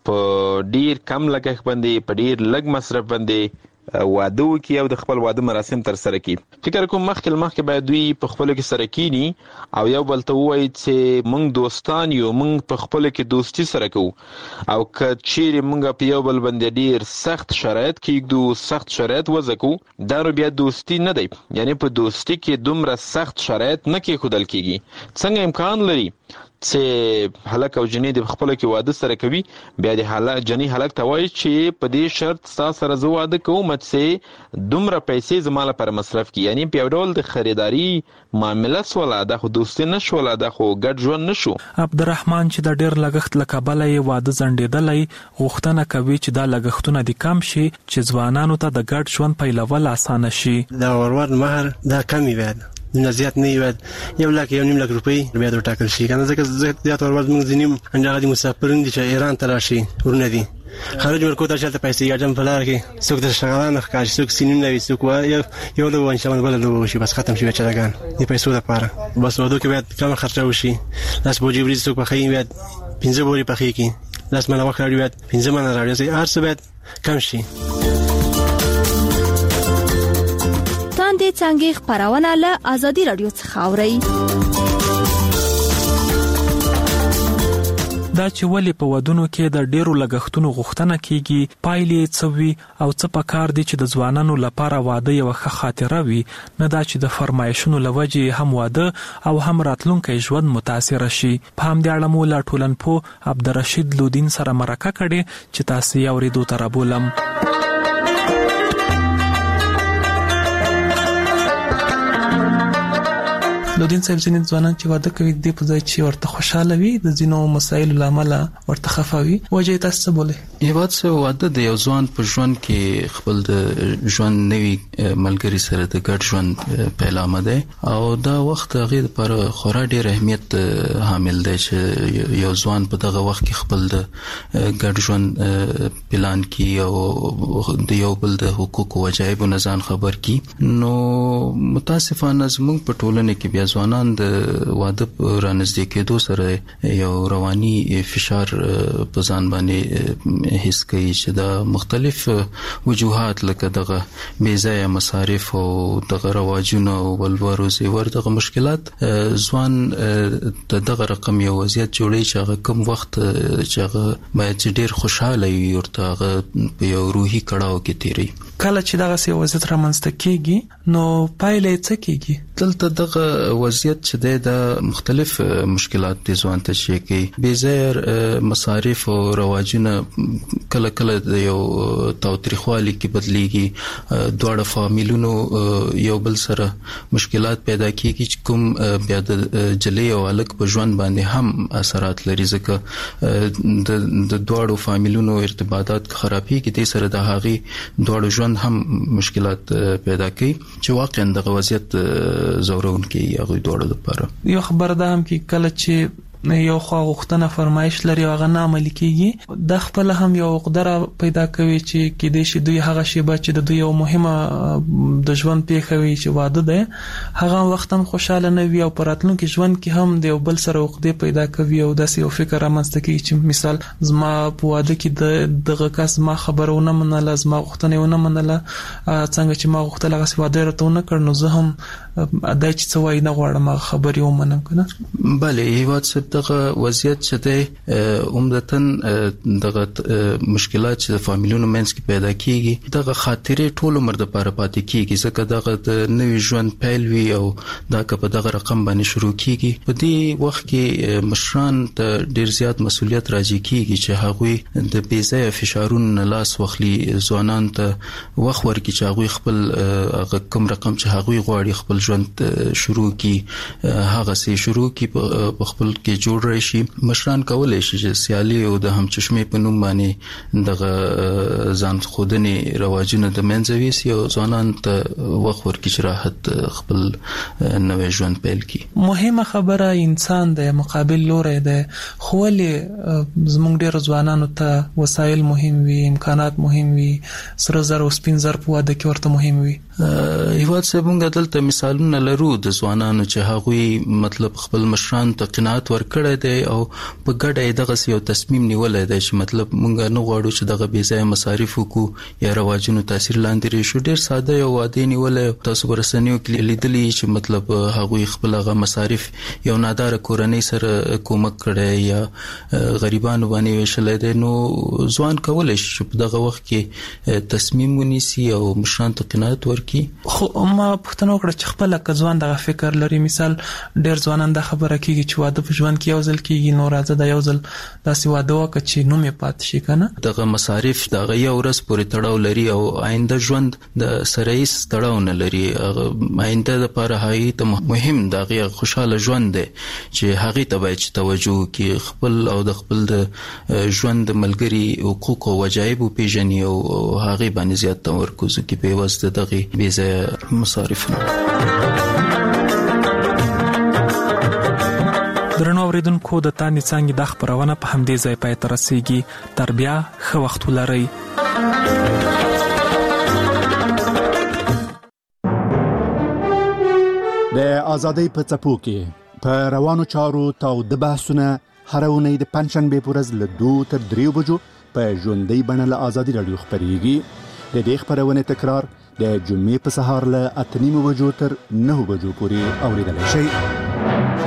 په ډیر کم لګښت باندې په ډیر لږ مصرف باندې واده وکړي او د خپل واده مراسم تر سره کړي. فکر کوم مخکې باید دوی په خپلو کې سره کینی او یو بل ته ووایي چې موږ دوستان یو، موږ په خپلو کې دوستي سره کوو، او که چیرې موږ په یو بل باندې ډیر سخت شرایط کېږدو، سخت شرایط وضع کوو، دا نو بیا دوستي نه دی. یعنی په دوستي کې دومره سخت شرایط نه کېښودل کېږي. څنګه امکان لري چې هلک او جنې د خپل کې واده سره کوي بیا د جنې هلک ته وایي چې په دې شرط تاسو سره زه واده کوم چې دومره پیسې زما لپاره مصرف کی، یعنی په ډول د خریداري معامله سوله ده، خو دوستي نشوله ده، خو ګډ ژوند نشو. عبدالرحمن چې د ډیر لګښت له کبله یې واده ځنډېدلی غوښتنه کوي چې دا لګښتونه دې کم شي چې ځوانانو ته د ګډ ژوند پیلول اسانه شي. دا ورور مهر دا کمی وید نه زیات نه وید 1.5 لک روپۍ بیا د ټاکل شي کنه، ځکه زیات ورور موږ ځینیم انډه دي مسافرین دي چې ایران ته راشي ورنه دي خارج ورکو ته چلته پیسې یاجم فلار کې څوک د شغالان ښکار څوک سینین نوي څوک یو له وان شمن بل له وشي بس ختم شي چلاګان دې پیسو لپاره بس ودو کې بیا کم خرچه وشي لاس بوجي بریز څوک په خې بیا 15 بوري په خې کې لاس منه وخت راډیو بیا 15 منه راډیو سي ارس بیا کم شي. تاندې څنګه خبرونه له ازادي رادیو څخه اوري. دا چې ولې په ودونو کې د ډیرو لګښتونو غوښتنه کیږي، پایلې څه وي او څه پکار دي چې د ځوانانو لپاره واده یو ښه خاطره وي، نه دا چې د فرمایشونو لوجې هم واده او هم راتلونکي ژوند متاثر شي. په همدې اړه مو لا ټولنپوه عبدالرشید لودین سره مرکه کړې چې تاسو یې اورېدو ته رابولم. لودین صاحب ځینې ځوانان چې واده کوي د په ځای چې ورته خوشاله وي د ځینو مسایلو لامل ورته خفه وي، وجه تاسو څه بولئ؟ یوات څه واده د یو ځوان په ژوند کې خپل د ژوند نوي ملګری سره د ګډ ژوند پیلامه دی او دا وخت هغه لپاره خورا ډیر اهمیت حامل دی چې یو ځوان په دغه وخت کې خپل د ګډ ژوند پلان کی او د یو بل د حقوق او واجبو نه ځان خبر کی. نو متاسفانه زموږ په ټولنه کې بیا ځوانان د واده رانږدې کېدو سره یو رواني فشار په ځان باندې حس کوي چې دا مختلف وجوهات لکه دغه بې ځایه مصارف او دغه رواجونه او ولور او زیور دغه مشکلات ځوان دغه رقم یو وضعیت جوړي چې هغه کم وخت چې هغه باید ډیر خوشاله وي ورته هغه په یو روحي کړهو کې تیری. کله چې دغه سی وضعیت رامنځته کیږي نو پایلې څه کیږي؟ دلته دغه وضعیت چې د مختلف مشکلات دي ځوان ته شي کوي، بې ځایه مصارف او رواجونه کله کله د یو تاوتریخوالي کې بدلیږي، دواړه فامیلونو یو بل سره مشکلات پیدا کیږي چې کوم بیا د جلې او الک په ژوند باندې هم اثرات لري، ځکه د دواړو فامیلونو ارتباطات خرابېږي، د سره د هغې دواړو ژوند هم مشکلات پیدا کوي چې واقعا دغه وضعیت زورون کې هغه دواړو لپاره. یو خبر ده هم کې کله چې یو خو غوښتنه فرمایش لري هغه نه عملي کیږي، د خپل هم یو قدره پیدا کوي چې کې د شي دوی هغه شی چې د دوی یو مهمه د ژوند پیښه وي چې واده ده هغه وختم خوشاله نه وي او پراتلونکو ژوند کې هم د یو بل سره عقده پیدا کوي او داسې یو فکر رامنځته کوي چې مثال زما په واده کې دغه کس ما خبرونه منله، زما غوښتنه ونه منله، څنګه چې ما غوښتل هغه واده راته نه کړ نو زه هم دا چې څه وای نه غواړم خبرې ومنم کنه. بله هیواد دغه وضعیت چې دی عمدتاً دغه مشکلات چې د فامیلونو منځ کې پیدا کیږي دغه خاطرې ټول عمر لپاره پاتې کیږي، ځکه دغه د نوي ژوند پیل وي او دا که په دغه رقم باندې شروع کیږي په دې وخت کې مشران ته ډیر زیات مسؤلیت راځي کیږي چې هغوی د بې ځایه فشارونو نه لاس واخلي، ځوانان ته وخت ورکړي چې هغوی خپل هغه کوم رقم چې هغوی غواړي خپل ژوند شروع کی هغه سي شروع کی په خپل کې جوړ راشي. مشران کولای شي چې سیالي او د همچشمې په نوم باندې دغه ځان خودنې رواجونه د منځ ویسي او ځوانان ته وخت ورکړي چې راحت خپل نوې ژوند پیل کړي. مهمه خبره انسان د مقابل لوري ده، خو ولې زموږ ډېر ځوانانو ته وسایل مهم وي، امکانات مهم وي، سره زر او سپین زر په واده کې ورته مهم وي. هیواد صاحبونګه دلته مثالونه لرو د ځوانانو چې هغوی مطلب خپل مشران ته قناعت ورکړی دی او په ګډه دغه یو تصمیم نیولای دی چې مطلب مونږ نه غواړو چې دغه بې ځایه مصارف وکړو یا رواجونو تاثیر لاندې راشو. ډیر ساده یو واده نیولای، تاسو ورسنیو کې لیدلی چې مطلب هغوی خپل هغه مصارف یو نادار کورنۍ سره کومک کړي یا غریبانو باندې ویشلای دی، نو ځوان کولای شي په دغه وخت کې تصمیم ونیسي او مشران ته قناعت ورکړي کی. خو ما پښتنو کړ چې خپل ځوان دغه فکر لري، مثال ډېر ځوانان د خبره کیږي چې واده په ژوند کې یو ځل کیږي، نو راځه د یو ځل داسې واده وکړه چې نوم یې پات شي کنه. دغه مصارف دغه یو ورځ پورې تړاو لري او آینده ژوند د سره هیڅ تړاو نه لري. آینده لپاره هغه ته مهم دغه خوشاله ژوند دی چې هغه ته باید توجه وکړي، خپل او د خپل د ژوند ملګری حقوق او واجب پیژني او هغه باندې زیات تمرکز کوي په واسطه دغه بیزه مصارف. درنو اوریدونکو د تانی څنګه د خبرونه په همدې ځای پای ته رسیږي. تر بیا ښه وخت ولرئ. د ازادۍ په څپو کې په روانو چارو تاوده بحثونه هر اونۍ د پنځشنبه په ورځ له 2 تر 3 بجو په ژوندۍ بڼه له ازادي رادیو خبرېږي. د دې خبرونه تکرار د جمعې په سهار له 8:30 بجو تر 9 بجو پورې اوریدل شي.